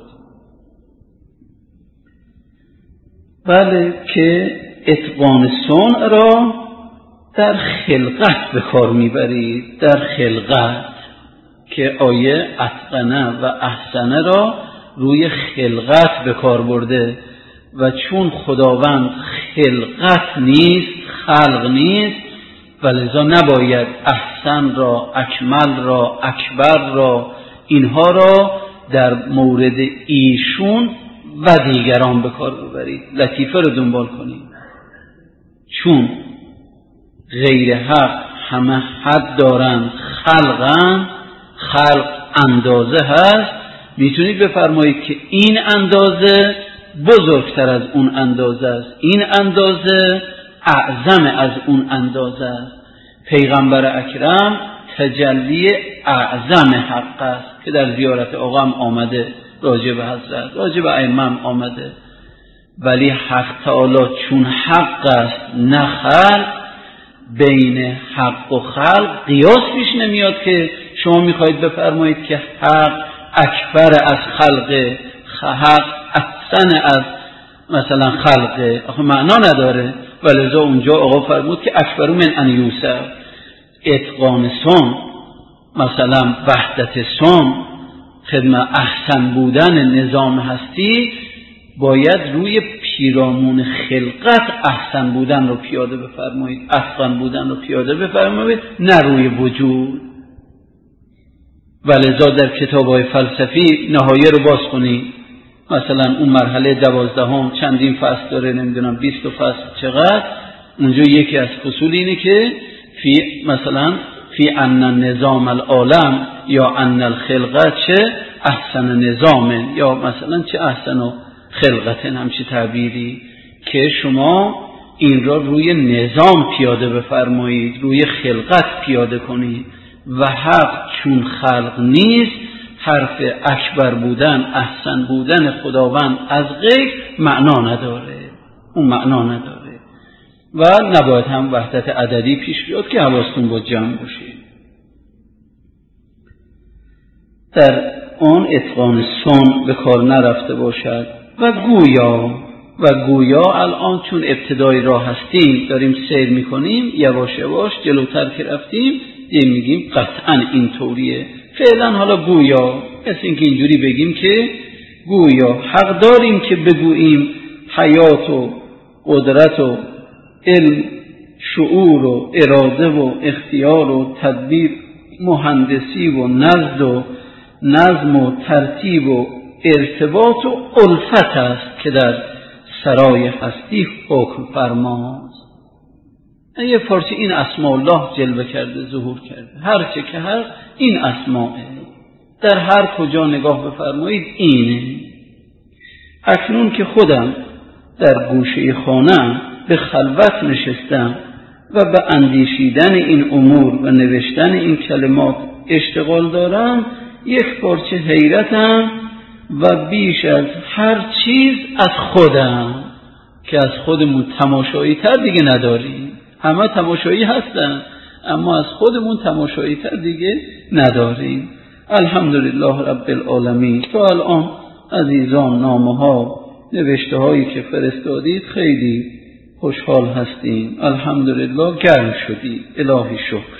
بله که اتقان صنع را در خلقت به کار میبرید، در خلقت که آیه اتقنه و احسنه را روی خلقت به کار برده و چون خداوند خلقت نیست، خلق نیست، ولذا نباید احسن را، اکمل را، اکبر را، اینها را در مورد ایشون و دیگران به کار ببرید. لطیفه رو دنبال کنید. چون غیر حق همه حد دارند، خلقن، خلق اندازه هست، میتونید بفرمایید که این اندازه بزرگتر از اون اندازه است، این اندازه اعظم از اون اندازه است. پیغمبر اکرم تجلی اعظم حق است که در زیارت آقا هم آمده، راجع به حضرت، راجع به ائمه هم آمده. ولی حق تعالی چون حق است نه خلق، بین حق و خلق قیاس پیش نمیاد که شما میخواید بفرمایید که حق اکبر از خلق، حق احسن از مثلا خلق، آخه معنا نداره. ولذا اونجا آقا فرمود که اکبر من ان یوسف. اتقان صنع، مثلا وحدت صنع، خدمت احسن بودن نظام هستی، باید روی پیرامون خلقت احسن بودن رو پیاده بفرمایید، اتقان بودن رو پیاده بفرمایید، نه روی وجود. ولذا در کتاب‌های فلسفی نهایه رو باز کنید، مثلا اون مرحله دوازدهم چندین فصل داره، نمیدونم بیست فصل چقدر، اونجا یکی از فصول اینه که فی مثلا فی ان نظام العالم یا ان الخلقت چه احسن نظام، یا مثلا چه احسن و خلقت، همچی تعبیری که شما این را روی نظام پیاده بفرمایید، روی خلقت پیاده کنید. و حق چون خلق نیست، حرف اکبر بودن، احسن بودن خداوند از غیر معنا نداره، اون معنا نداره. و نباید هم وحدت عددی پیش بیاد که حواستون با جمع باشید. در آن اتقان صنع به کار نرفته باشد. و گویا و گویا الان چون ابتدای راه هستیم، داریم سیر میکنیم یواش یواش، جلوتر که رفتیم دیگه میگیم قطعا این طوریه. فعلا حالا گویا، مثل اینکه اینجوری بگیم که گویا حق داریم که بگوییم حیات و قدرت و علم، شعور و اراده و اختیار و تدبیر، مهندسی و نظم و نظم و ترتیب و ارتباط و الفت است که در سرای هستی حکم فرماست. یه پارچه این اسماء الله جلوه کرده، ظهور کرده. هر چه که هر این اسماء در هر کجا نگاه بفرمایید اینه. اکنون که خودم در گوشه خانه به خلوت نشستم و به اندیشیدن این امور و نوشتن این کلمات اشتغال دارم، یک پارچه حیرتم و بیش از هر چیز از خودم که از خودمون تماشایی تر دیگه نداریم. همه تماشایی هستن اما از خودمون تماشایی تر دیگه نداریم. الحمدلله رب العالمین. تا الان عزیزان نامه ها نوشته هایی که فرستادید خیلی خوشحال هستیم. الحمدلله گرم شدید. الهی شکر.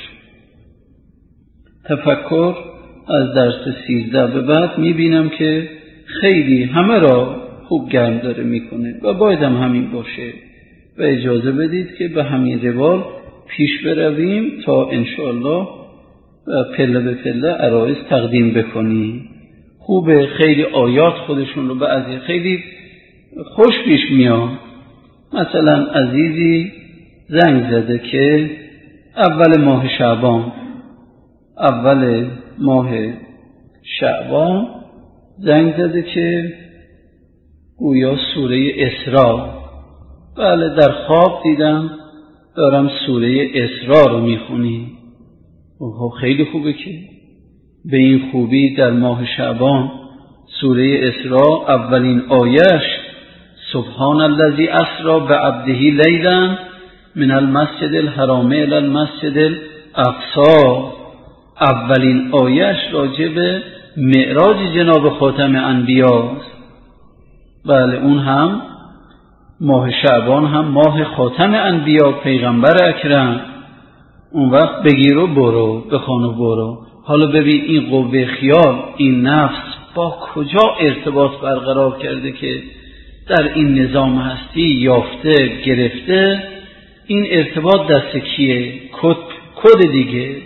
تفکر از درس سیزده به بعد میبینم که خیلی همه را خوب گرم داره میکنه و باید هم همین باشه و اجازه بدید که به همین روال پیش برویم تا انشاءالله پله به پله عرایض تقدیم بکنیم. خوبه خیلی آیات خودشون رو بعضی خیلی خوش پیش میاد. مثلا عزیزی زنگ زده که اول ماه شعبان اول ماه شعبان زنگ زده که گویا سوره اسراء. بله در خواب دیدم دارم سوره اسراء رو میخونی. اوه خیلی خوبه که به این خوبی در ماه شعبان سوره اسراء اولین آیش سبحان الذی اسری بعبده لیلا من المسجد الحرام الی المسجد الاقصی، اولین آیش راجع به معراج جناب خاتم انبیاست. بله اون هم ماه شعبان هم ماه خاتم انبیا پیغمبر اکرم. اون وقت بگیر و برو بخوان و برو. حالا ببین این قوه خیال این نفس با کجا ارتباط برقرار کرده که در این نظام هستی یافته گرفته. این ارتباط دست کیه؟ کد کد دیگه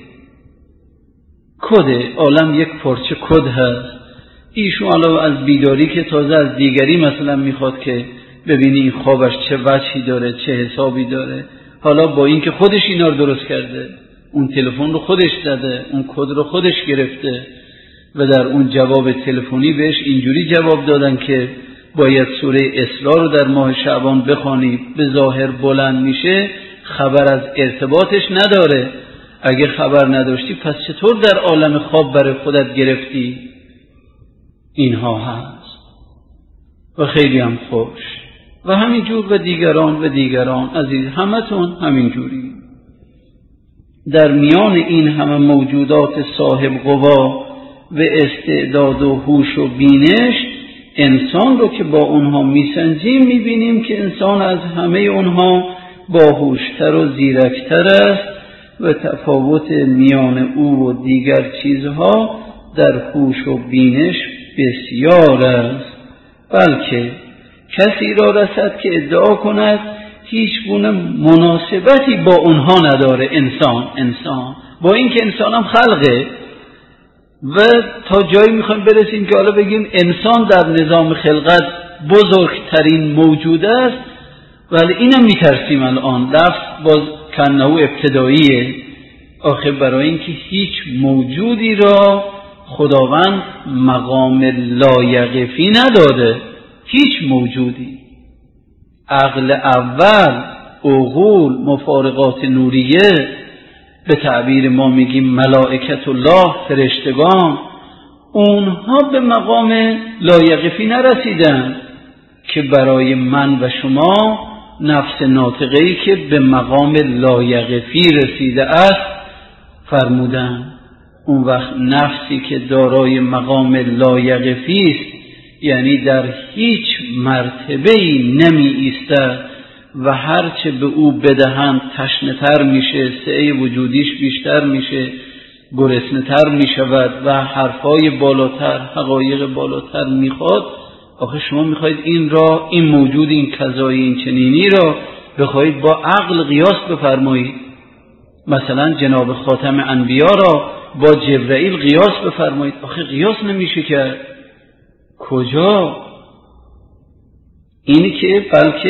کد عالم یک پارچه کد هست. ایشون علاوه از بیداری که تازه از دیگری مثلا میخواد که ببینی این خوابش چه وجهی داره چه حسابی داره. حالا با این که خودش اینا رو درست کرده، اون تلفن رو خودش زده، اون کد رو خودش گرفته و در اون جواب تلفنی بهش اینجوری جواب دادن که باید سوره اسراء رو در ماه شعبان بخوانی. به ظاهر بلند میشه، خبر از ارتباطش نداره. اگه خبر نداشتی پس چطور در عالم خواب برای خودت گرفتی؟ اینها هست و خیلی هم خوش و همینجور و دیگران و دیگران. عزیز همتون همینجوری. در میان این همه موجودات صاحب قوا و استعداد و هوش و بینش، انسان رو که با اونها میسنجیم میبینیم که انسان از همه اونها باهوشتر و زیرکتر است و تفاوت میان او و دیگر چیزها در هوش و بینش بسیار است. بلکه کسی را رسد که ادعا کند هیچ گونه مناسبتی با اونها نداره. انسان انسان با این که انسان هم خلقه و تا جایی میخوایم برسیم که حالا بگیم انسان در نظام خلقت بزرگترین موجود است. ولی اینم میترسیم الان لفظ باز کنه ابتداییه. آخه برای اینکه هیچ موجودی را خداوند مقام لایقفی نداده. هیچ موجودی. عقل اول، عقول، مفارقات نوریه، به تعبیر ما میگیم ملائکت الله، فرشتگان، اونها به مقام لایقفی نرسیدن که برای من و شما نفس ناطقه‌ای که به مقام لایقفی رسیده است فرمودن. اون وقت نفسی که دارای مقام لایقفی است، یعنی در هیچ مرتبه‌ای نمی ایستد و هرچه به او بدهند تشنه‌تر میشه، سعی وجودیش بیشتر میشه، گرسنه‌تر میشود و حرفای بالاتر، حقایق بالاتر میخواد. آخه شما میخواید این را، این موجود، این کذایی، این چنینی را بخواید با عقل قیاس بفرمایید. مثلا جناب خاتم انبیا را با جبرائیل قیاس بفرمایید. آخه قیاس نمیشه کرد. کجا؟ اینی که بلکه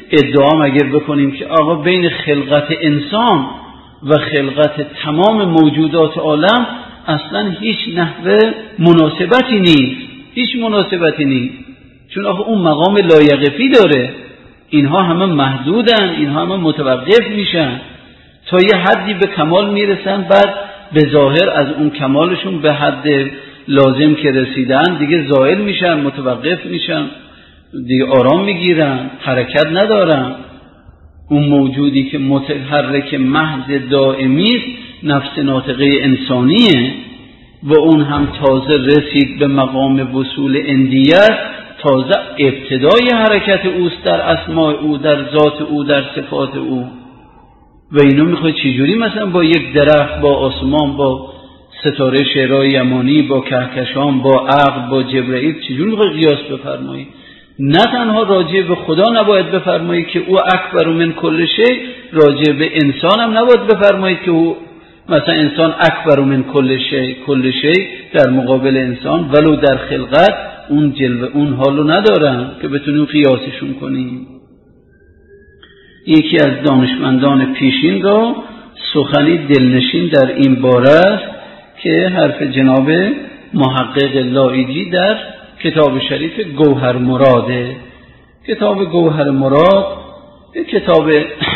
ادعا مگر بکنیم که آقا بین خلقت انسان و خلقت تمام موجودات عالم اصلا هیچ نحوه مناسبتی نیست، هیچ مناسبتی نیست، چون آخه اون مقام لایقفی داره. اینها همه محدودن، اینها همه متوقف میشن، تا یه حدی به کمال میرسن، بعد به ظاهر از اون کمالشون به حد لازم که رسیدن دیگه زائل میشن، متوقف میشن، دیگه آرام میگیرن، حرکت ندارن. اون موجودی که متحرک محض دائمی است نفس ناطقه انسانیه و اون هم تازه رسید به مقام وصول اندیت، تازه ابتدای حرکت اوست در اسماء او، در ذات او، در صفات او. و اینو میخواد چجوری مثلا با یک درخت، با آسمان، با ستاره شعرهای یمانی، با کهکشان، با عقل، با جبرئیل چجوری میخواد قیاس بفرمایی؟ نه تنها راجع به خدا نباید بفرمایی که او اکبر من کل شیء، راجع به انسان هم نباید بفرمایی که او مثلا انسان اکبر من کل شیء، کل شیء در مقابل انسان ولو در خلقت اون جلوه اون حالو ندارن که بتونیم قیاسشون کنیم. یکی از دانشمندان پیشین را سخنی دلنشین در این باره است که حرف جناب محقق لائیجی در کتاب شریف گوهر مراده. کتاب گوهر مراد یک کتاب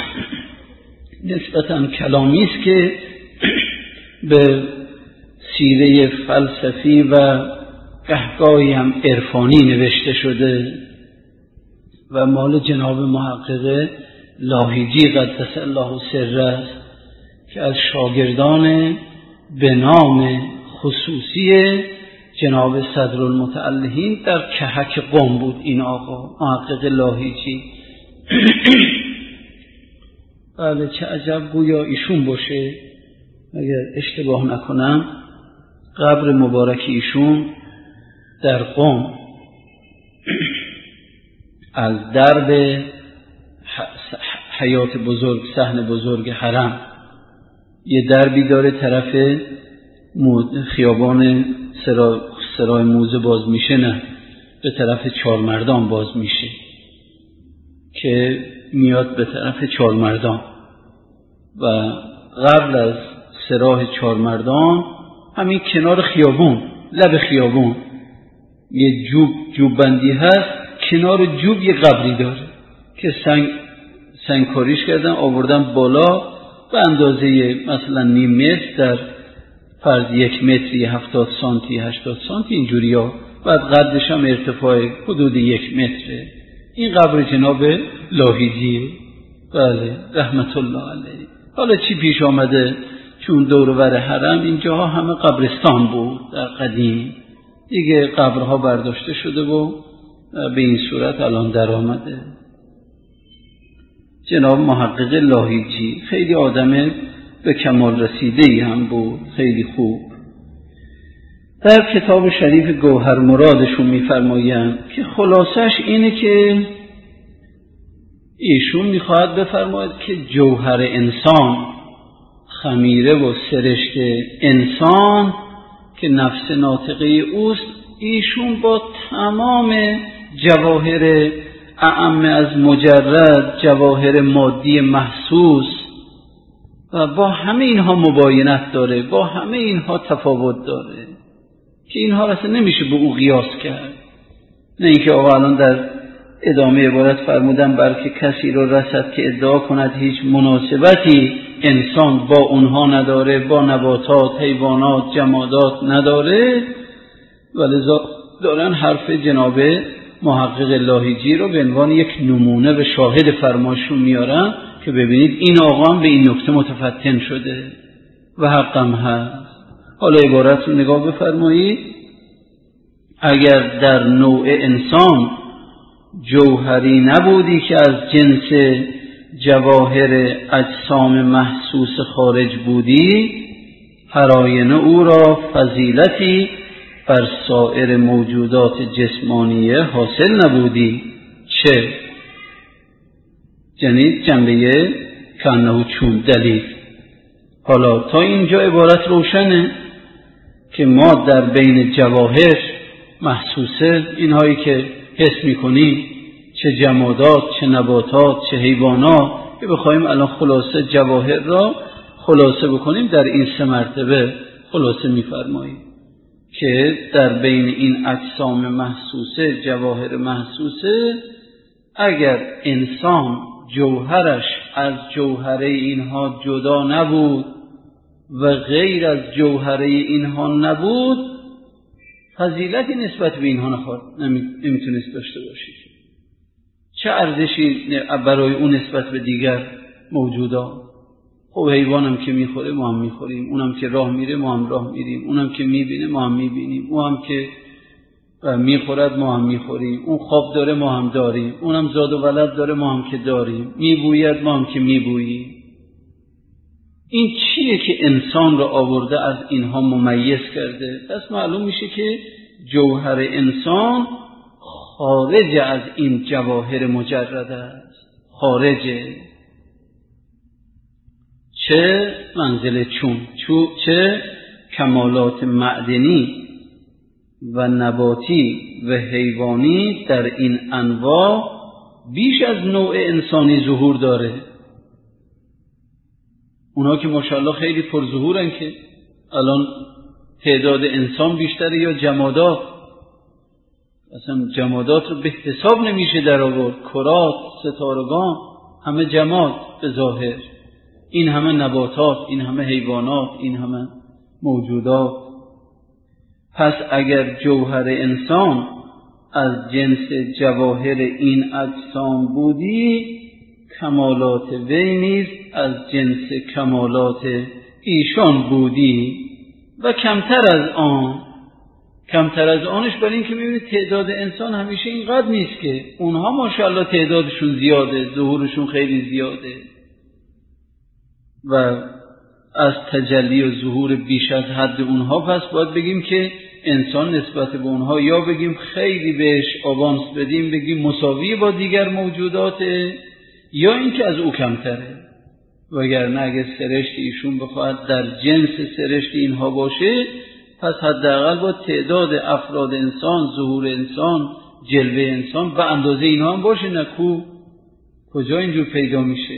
نسبتاً کلامی است که به سیره فلسفی و گهگاهی هم عرفانی نوشته شده و مال جناب محقق لاهیجی قدس الله سره است که از شاگردان به نام خصوصی جناب صدرالمتعلهین در کهک قم بود. این آقا محقق لاهیجی بله چه عجب، گویا ایشون باشه اگر اشتباه نکنم. قبر مبارک ایشون در قم از درب حیات بزرگ، صحن بزرگ حرم، یه دربی داره طرف خیابان سرای, سرای موزه باز میشه، نه به طرف چهارمردان باز میشه که میاد به طرف چهارمردان و قبل از سرای چهارمردان همین کنار خیابون، لب خیابون یه جوب جوب بندی هست، کنار جوب یه قبری داره که سنگ سنگکاریش کردن آوردن بالا به اندازه مثلا نیم متر در فرض یک متری، هفتاد سانتی، هشتاد سانتی اینجوری ها، بعد قدش هم ارتفاع حدود یک متره. این قبر جناب لاهیجیه، بله رحمت الله علیه. حالا چی پیش آمده؟ چون دور و بر حرم اینجاها همه قبرستان بود در قدیم، دیگه قبرها برداشته شده و به این صورت الان در آمده. جناب محقق لاهیجی خیلی آدم به کمال رسیده‌ای هم بود، خیلی خوب. در کتاب شریف گوهر مرادشون می‌فرمایند که خلاصش اینه که ایشون می‌خواهد بفرماید که جوهر انسان، خمیره و سرشت انسان که نفس ناطقه اوست، ایشون با تمام جواهر اعم از مجرد، جواهر مادی محسوس و با همه اینها مباینت داره، با همه اینها تفاوت داره که اینها را اصلا نمیشه به او قیاس کرد. نه اینکه آقا الان در ادامه عبارت فرمودن بلکه کسی رو رسد که ادعا کند هیچ مناسبتی انسان با اونها نداره، با نباتات، حیوانات، جمادات نداره، ولذا دارن حرف جناب محقق لاهیجی رو به عنوان یک نمونه و شاهد فرمایشون میارن که ببینید این آقا هم به این نکته متفتن شده و حقم هست. حالا عبارت رو نگاه بفرمایید. اگر در نوع انسان جوهری نبودی که از جنس جواهر اجسام محسوس خارج بودی، هراینه او را فضیلتی بر سایر موجودات جسمانیه حاصل نبودی. چه؟ یعنی جنبه کانه چون دلیل. حالا تا اینجا عبارت روشنه که ما در بین جواهر محسوسه، اینهایی که حس میکنی، چه جمادات، چه نباتات، چه حیوانات، که بخوایم الان خلاصه جواهر را خلاصه بکنیم در این سه مرتبه خلاصه می‌فرماییم که در بین این اجسام محسوسه، جواهر محسوسه، اگر انسان جوهرش از جوهره اینها جدا نبود و غیر از جوهره اینها نبود، فضیلتی نسبت به اینها نخواهد نمیتونست داشته باشید. چه ارزشی برای اون نسبت به دیگر موجودات؟ خب حیوانم که میخوره ما هم میخوریم، اونم که راه میره ما هم راه میریم، اونم که میبینه ما هم میبینیم، اونم که میخورد ما هم میخوریم، اون خواب داره ما هم داریم، اونم زاد و ولد داره ما هم که داریم، میبوید ما هم که میبوییم. این چیه که انسان را آورده از اینها ممیز کرده؟ پس معلوم میشه که جوهر انسان خارج از این جواهر مجرد است، خارجه. چه منزل چون چه کمالات معدنی و نباتی و حیوانی در این انواع بیش از نوع انسانی ظهور داره. اونا که ماشاءالله خیلی پرظهورن، که الان تعداد انسان بیشتره یا جمادات؟ اصلا جمادات رو به حساب نمیشه در آورد. کرات، ستارگان، همه جماد به ظاهر، این همه نباتات، این همه حیوانات، این همه موجودات. پس اگر جوهر انسان از جنس جواهر این اجسام بودی، کمالات وی نیز از جنس کمالات ایشان بودی و کمتر از آن. کمتر از آنش برای این که میبینید تعداد انسان همیشه اینقدر نیست، که اونها ماشاءالله تعدادشون زیاده، ظهورشون خیلی زیاده و از تجلی و ظهور بیش از حد اونها، پس باید بگیم که انسان نسبت به اونها یا بگیم خیلی بهش آوانس بدیم، بگیم مساوی با دیگر موجوداته، یا اینکه از او کمتره. وگرنه اگه سرشت ایشون بخواهد در جنس سرشت اینها باشه، پس حداقل با تعداد افراد انسان، ظهور انسان، جلوه انسان به اندازه اینها هم باشه. نکو کجا اینجور پیدا میشه؟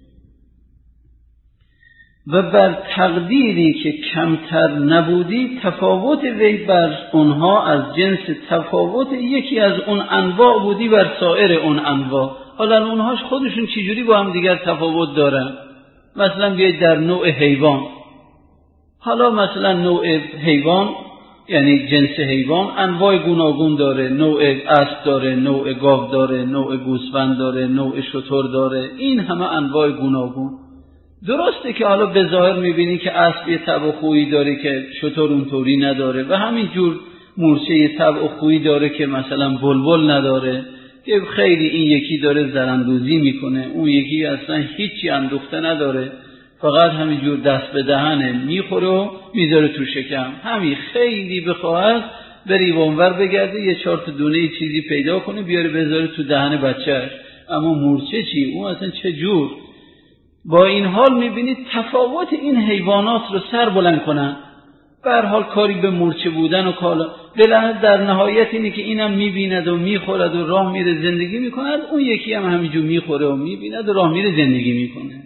و بر تقدیری که کمتر نبودی، تفاوت وی بر اونها از جنس تفاوت یکی از اون انواع بودی بر سایر اون انواع. حالا اونهاش خودشون چجوری با هم دیگر تفاوت دارن؟ مثلا بیاید در نوع حیوان، حالا مثلا نوع حیوان یعنی جنس حیوان انواع گوناگون داره، نوع اسب داره، نوع گاو داره، نوع گوسفند داره، نوع شتر داره، این همه انواع گوناگون. درسته که حالا به ظاهر میبینی که اسب یه طبع و خویی داره که شتر اونطوری نداره، و همین جور مورچه یه طبع و خویی داره که مثلا بلبل نداره، که خیلی این یکی داره زرندوزی میکنه، اون یکی اصلا هیچی اندوخته نداره، فقط همینجور دست به دهنه، میخوره و میذاره تو شکم. همین خیلی بخواهد بری اونور بگرده یه چهار تا دونه چیزی پیدا کنه بیاره بذاره تو دهن بچه‌اش. اما مورچه چی؟ اون اصلا چه جور؟ با این حال میبینید تفاوت این حیوانات رو سر بلند کنن. به هر حال کاری به مورچه بودن و کالا بلند در نهایت اینه که اینم میبیند و میخورد و راه میره زندگی میکند، اون یکی هم همینجور میخوره و میبیند و راه میره زندگی میکنه.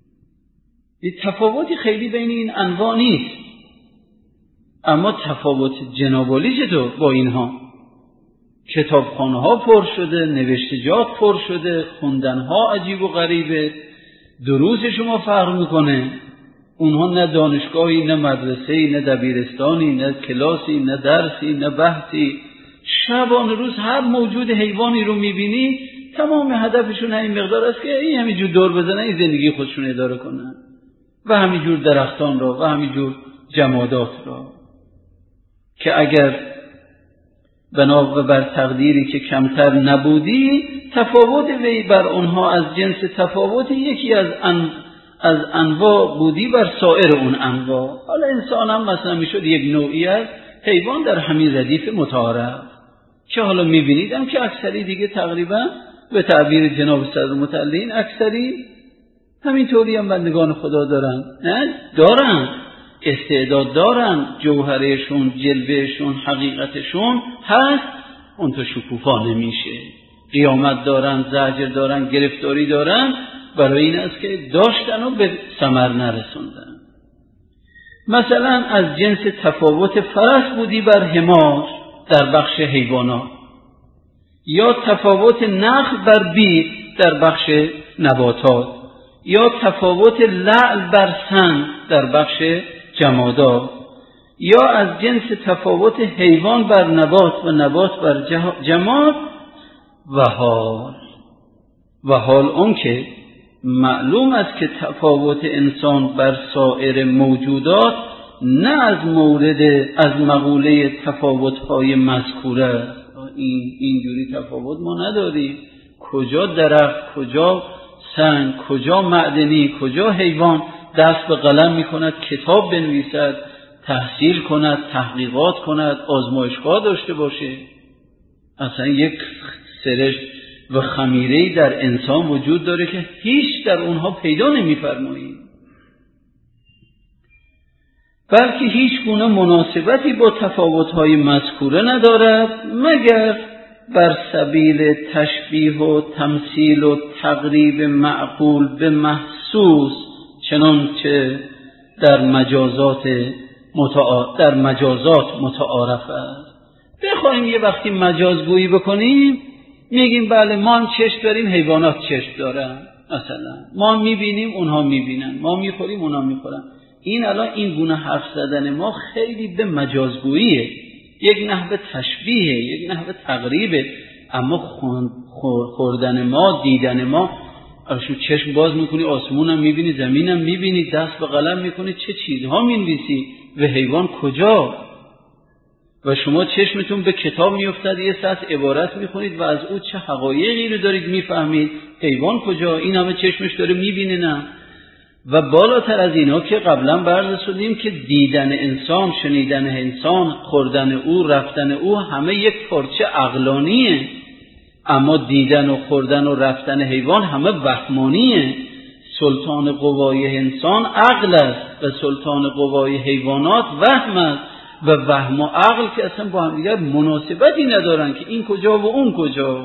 یه تفاوتی خیلی بین این انواع نیست. اما تفاوت جنابالی چطور با اینها؟ کتابخانه ها پر شده، نوشتجات پر شده، خوندن ها عجیب و غریبه، دروس شما فرق میکنه. اونها نه دانشگاهی، نه مدرسه‌ای، نه دبیرستانی، نه کلاسی، نه درسی، نه بحثی. شبانه روز هر موجود حیوانی رو میبینی تمام هدفشون همین مقدار است که این همینجور دور بزنن، این زندگی خودشون اداره کنن، و همینجور درختان را و همینجور جمادات را، که اگر بنا و بر تقدیری که کمتر نبودی، تفاوت وی بر اونها از جنس تفاوت یکی از ان از انواع بودی بر سایر اون انواع. حالا انسان هم مثلا میشد یک نوعی از حیوان در همین ردیف متعارف، که حالا میبینید هم که اکثری دیگه تقریبا به تعبیر جناب صدر متعلین اکثری همینطوری هم بندگان خدا دارن. نه دارن، استعداد دارن، جوهرشون، جلوهشون، حقیقتشون هست، اون تو شکوفا نمیشه. قیامت دارن، زجر دارن، گرفتاری دارن، برای این است که داشتن و به ثمر نرسوندن. مثلا از جنس تفاوت فرس بودی بر حمار در بخش حیوانات، یا تفاوت نخل بر بید در بخش نباتات، یا تفاوت لعل بر سنگ در بخش جمادات، یا از جنس تفاوت حیوان بر نبات و نبات بر جماد. و حال و حال اون که معلوم است که تفاوت انسان بر سایر موجودات نه از مورد از مقوله تفاوت‌های مذکوره است. این اینجوری تفاوت ما نداریم. کجا درخت، کجا سنگ، کجا معدنی، کجا حیوان دست به قلم می‌کند، کتاب بنویسد، تحصیل کند، تحقیقات کند، آزمایشگاه داشته باشه؟ اصلا یک سرشت و خمیره‌ای در انسان وجود داره که هیچ در اونها پیدا نمی‌فرماییم، بلکه هیچ گونه مناسبتی با تفاوت‌های مذکوره ندارد مگر بر سبیل تشبیه و تمثیل و تقریب معقول به محسوس، چنانچه در مجازات متعارف در مجازات متعارف است. بخوایم یه وقتی مجازگویی بکنیم میگیم بله ما هم چشم داریم، حیوانات چشم دارن، مثلا ما میبینیم اونها میبینن، ما میخوریم اونها میخورن. این الان این گونه حرف زدن ما خیلی به مجازگوییه، یک نحو تشبیه، یک نحو تقریبه. اما خوردن ما، دیدن ما، اشو چشم باز میکنی آسمونم میبینی، زمینم میبینی، دست به قلم میکنی، چه چیزها مینویسی، و حیوان کجا؟ و شما چشمتون به کتاب میافتد، یه سطر عبارت میخونید و از او چه حقایقی رو دارید میفهمید، حیوان کجا؟ این همه چشمش داره میبینه نه؟ و بالاتر از اینا که قبلا بررسیدیم که دیدن انسان، شنیدن انسان، خوردن او، رفتن او همه یک پارچه عقلانیه، اما دیدن و خوردن و رفتن حیوان همه وهمانیه. سلطان قوای انسان عقل است و سلطان قوای حیوانات وهم است، و وهم و عقل که اصلا با هم دیگر مناسبتی ندارن که این کجا و اون کجا.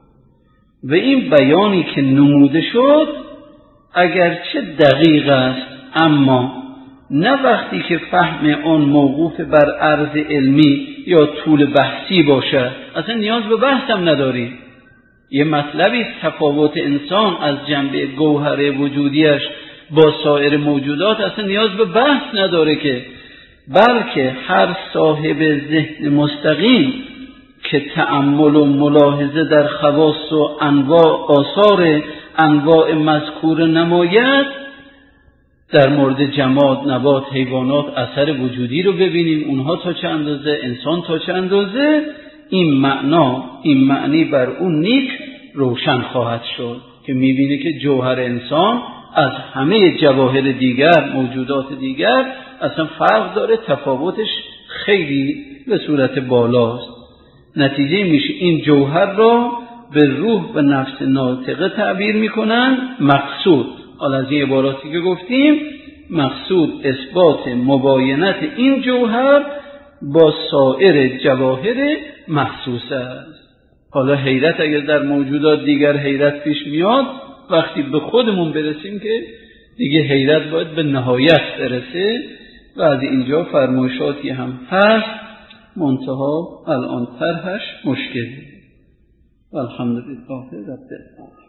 و این بیانی که نموده شد اگرچه دقیق است، اما نه وقتی که فهم آن موقوف بر عرض علمی یا طول بحثی باشد. اصلا نیاز به بحث هم نداری. یه مطلبی تفاوت انسان از جنبه گوهر وجودیش با سایر موجودات اصلا نیاز به بحث نداره که، بلکه هر صاحب ذهن مستقیم که تأمل و ملاحظه در خواص و انواع آثار انواع مذکور نماید، در مورد جماد، نبات، حیوانات اثر وجودی رو ببینیم، اونها تا چه اندازه، انسان تا چه اندازه، این معنا، این معنی بر اون نیک روشن خواهد شد که میبینه که جوهر انسان از همه جواهر دیگر، موجودات دیگر اصلا فرق داره، تفاوتش خیلی به صورت بالاست. نتیجه میشه این جوهر را به روح و نفس ناطقه تعبیر میکنن مقصود. حالا از این عباراتی که گفتیم مقصود اثبات مباینت این جوهر با سایر جواهر محسوس است. حالا حیرت اگر در موجودات دیگر حیرت پیش میاد، وقتی به خودمون برسیم که دیگه حیرت باید به نهایت برسه. و از اینجا فرمایشاتی هم هست، منتها الان طرحش مشکلی. الحمدلله رب العالمین.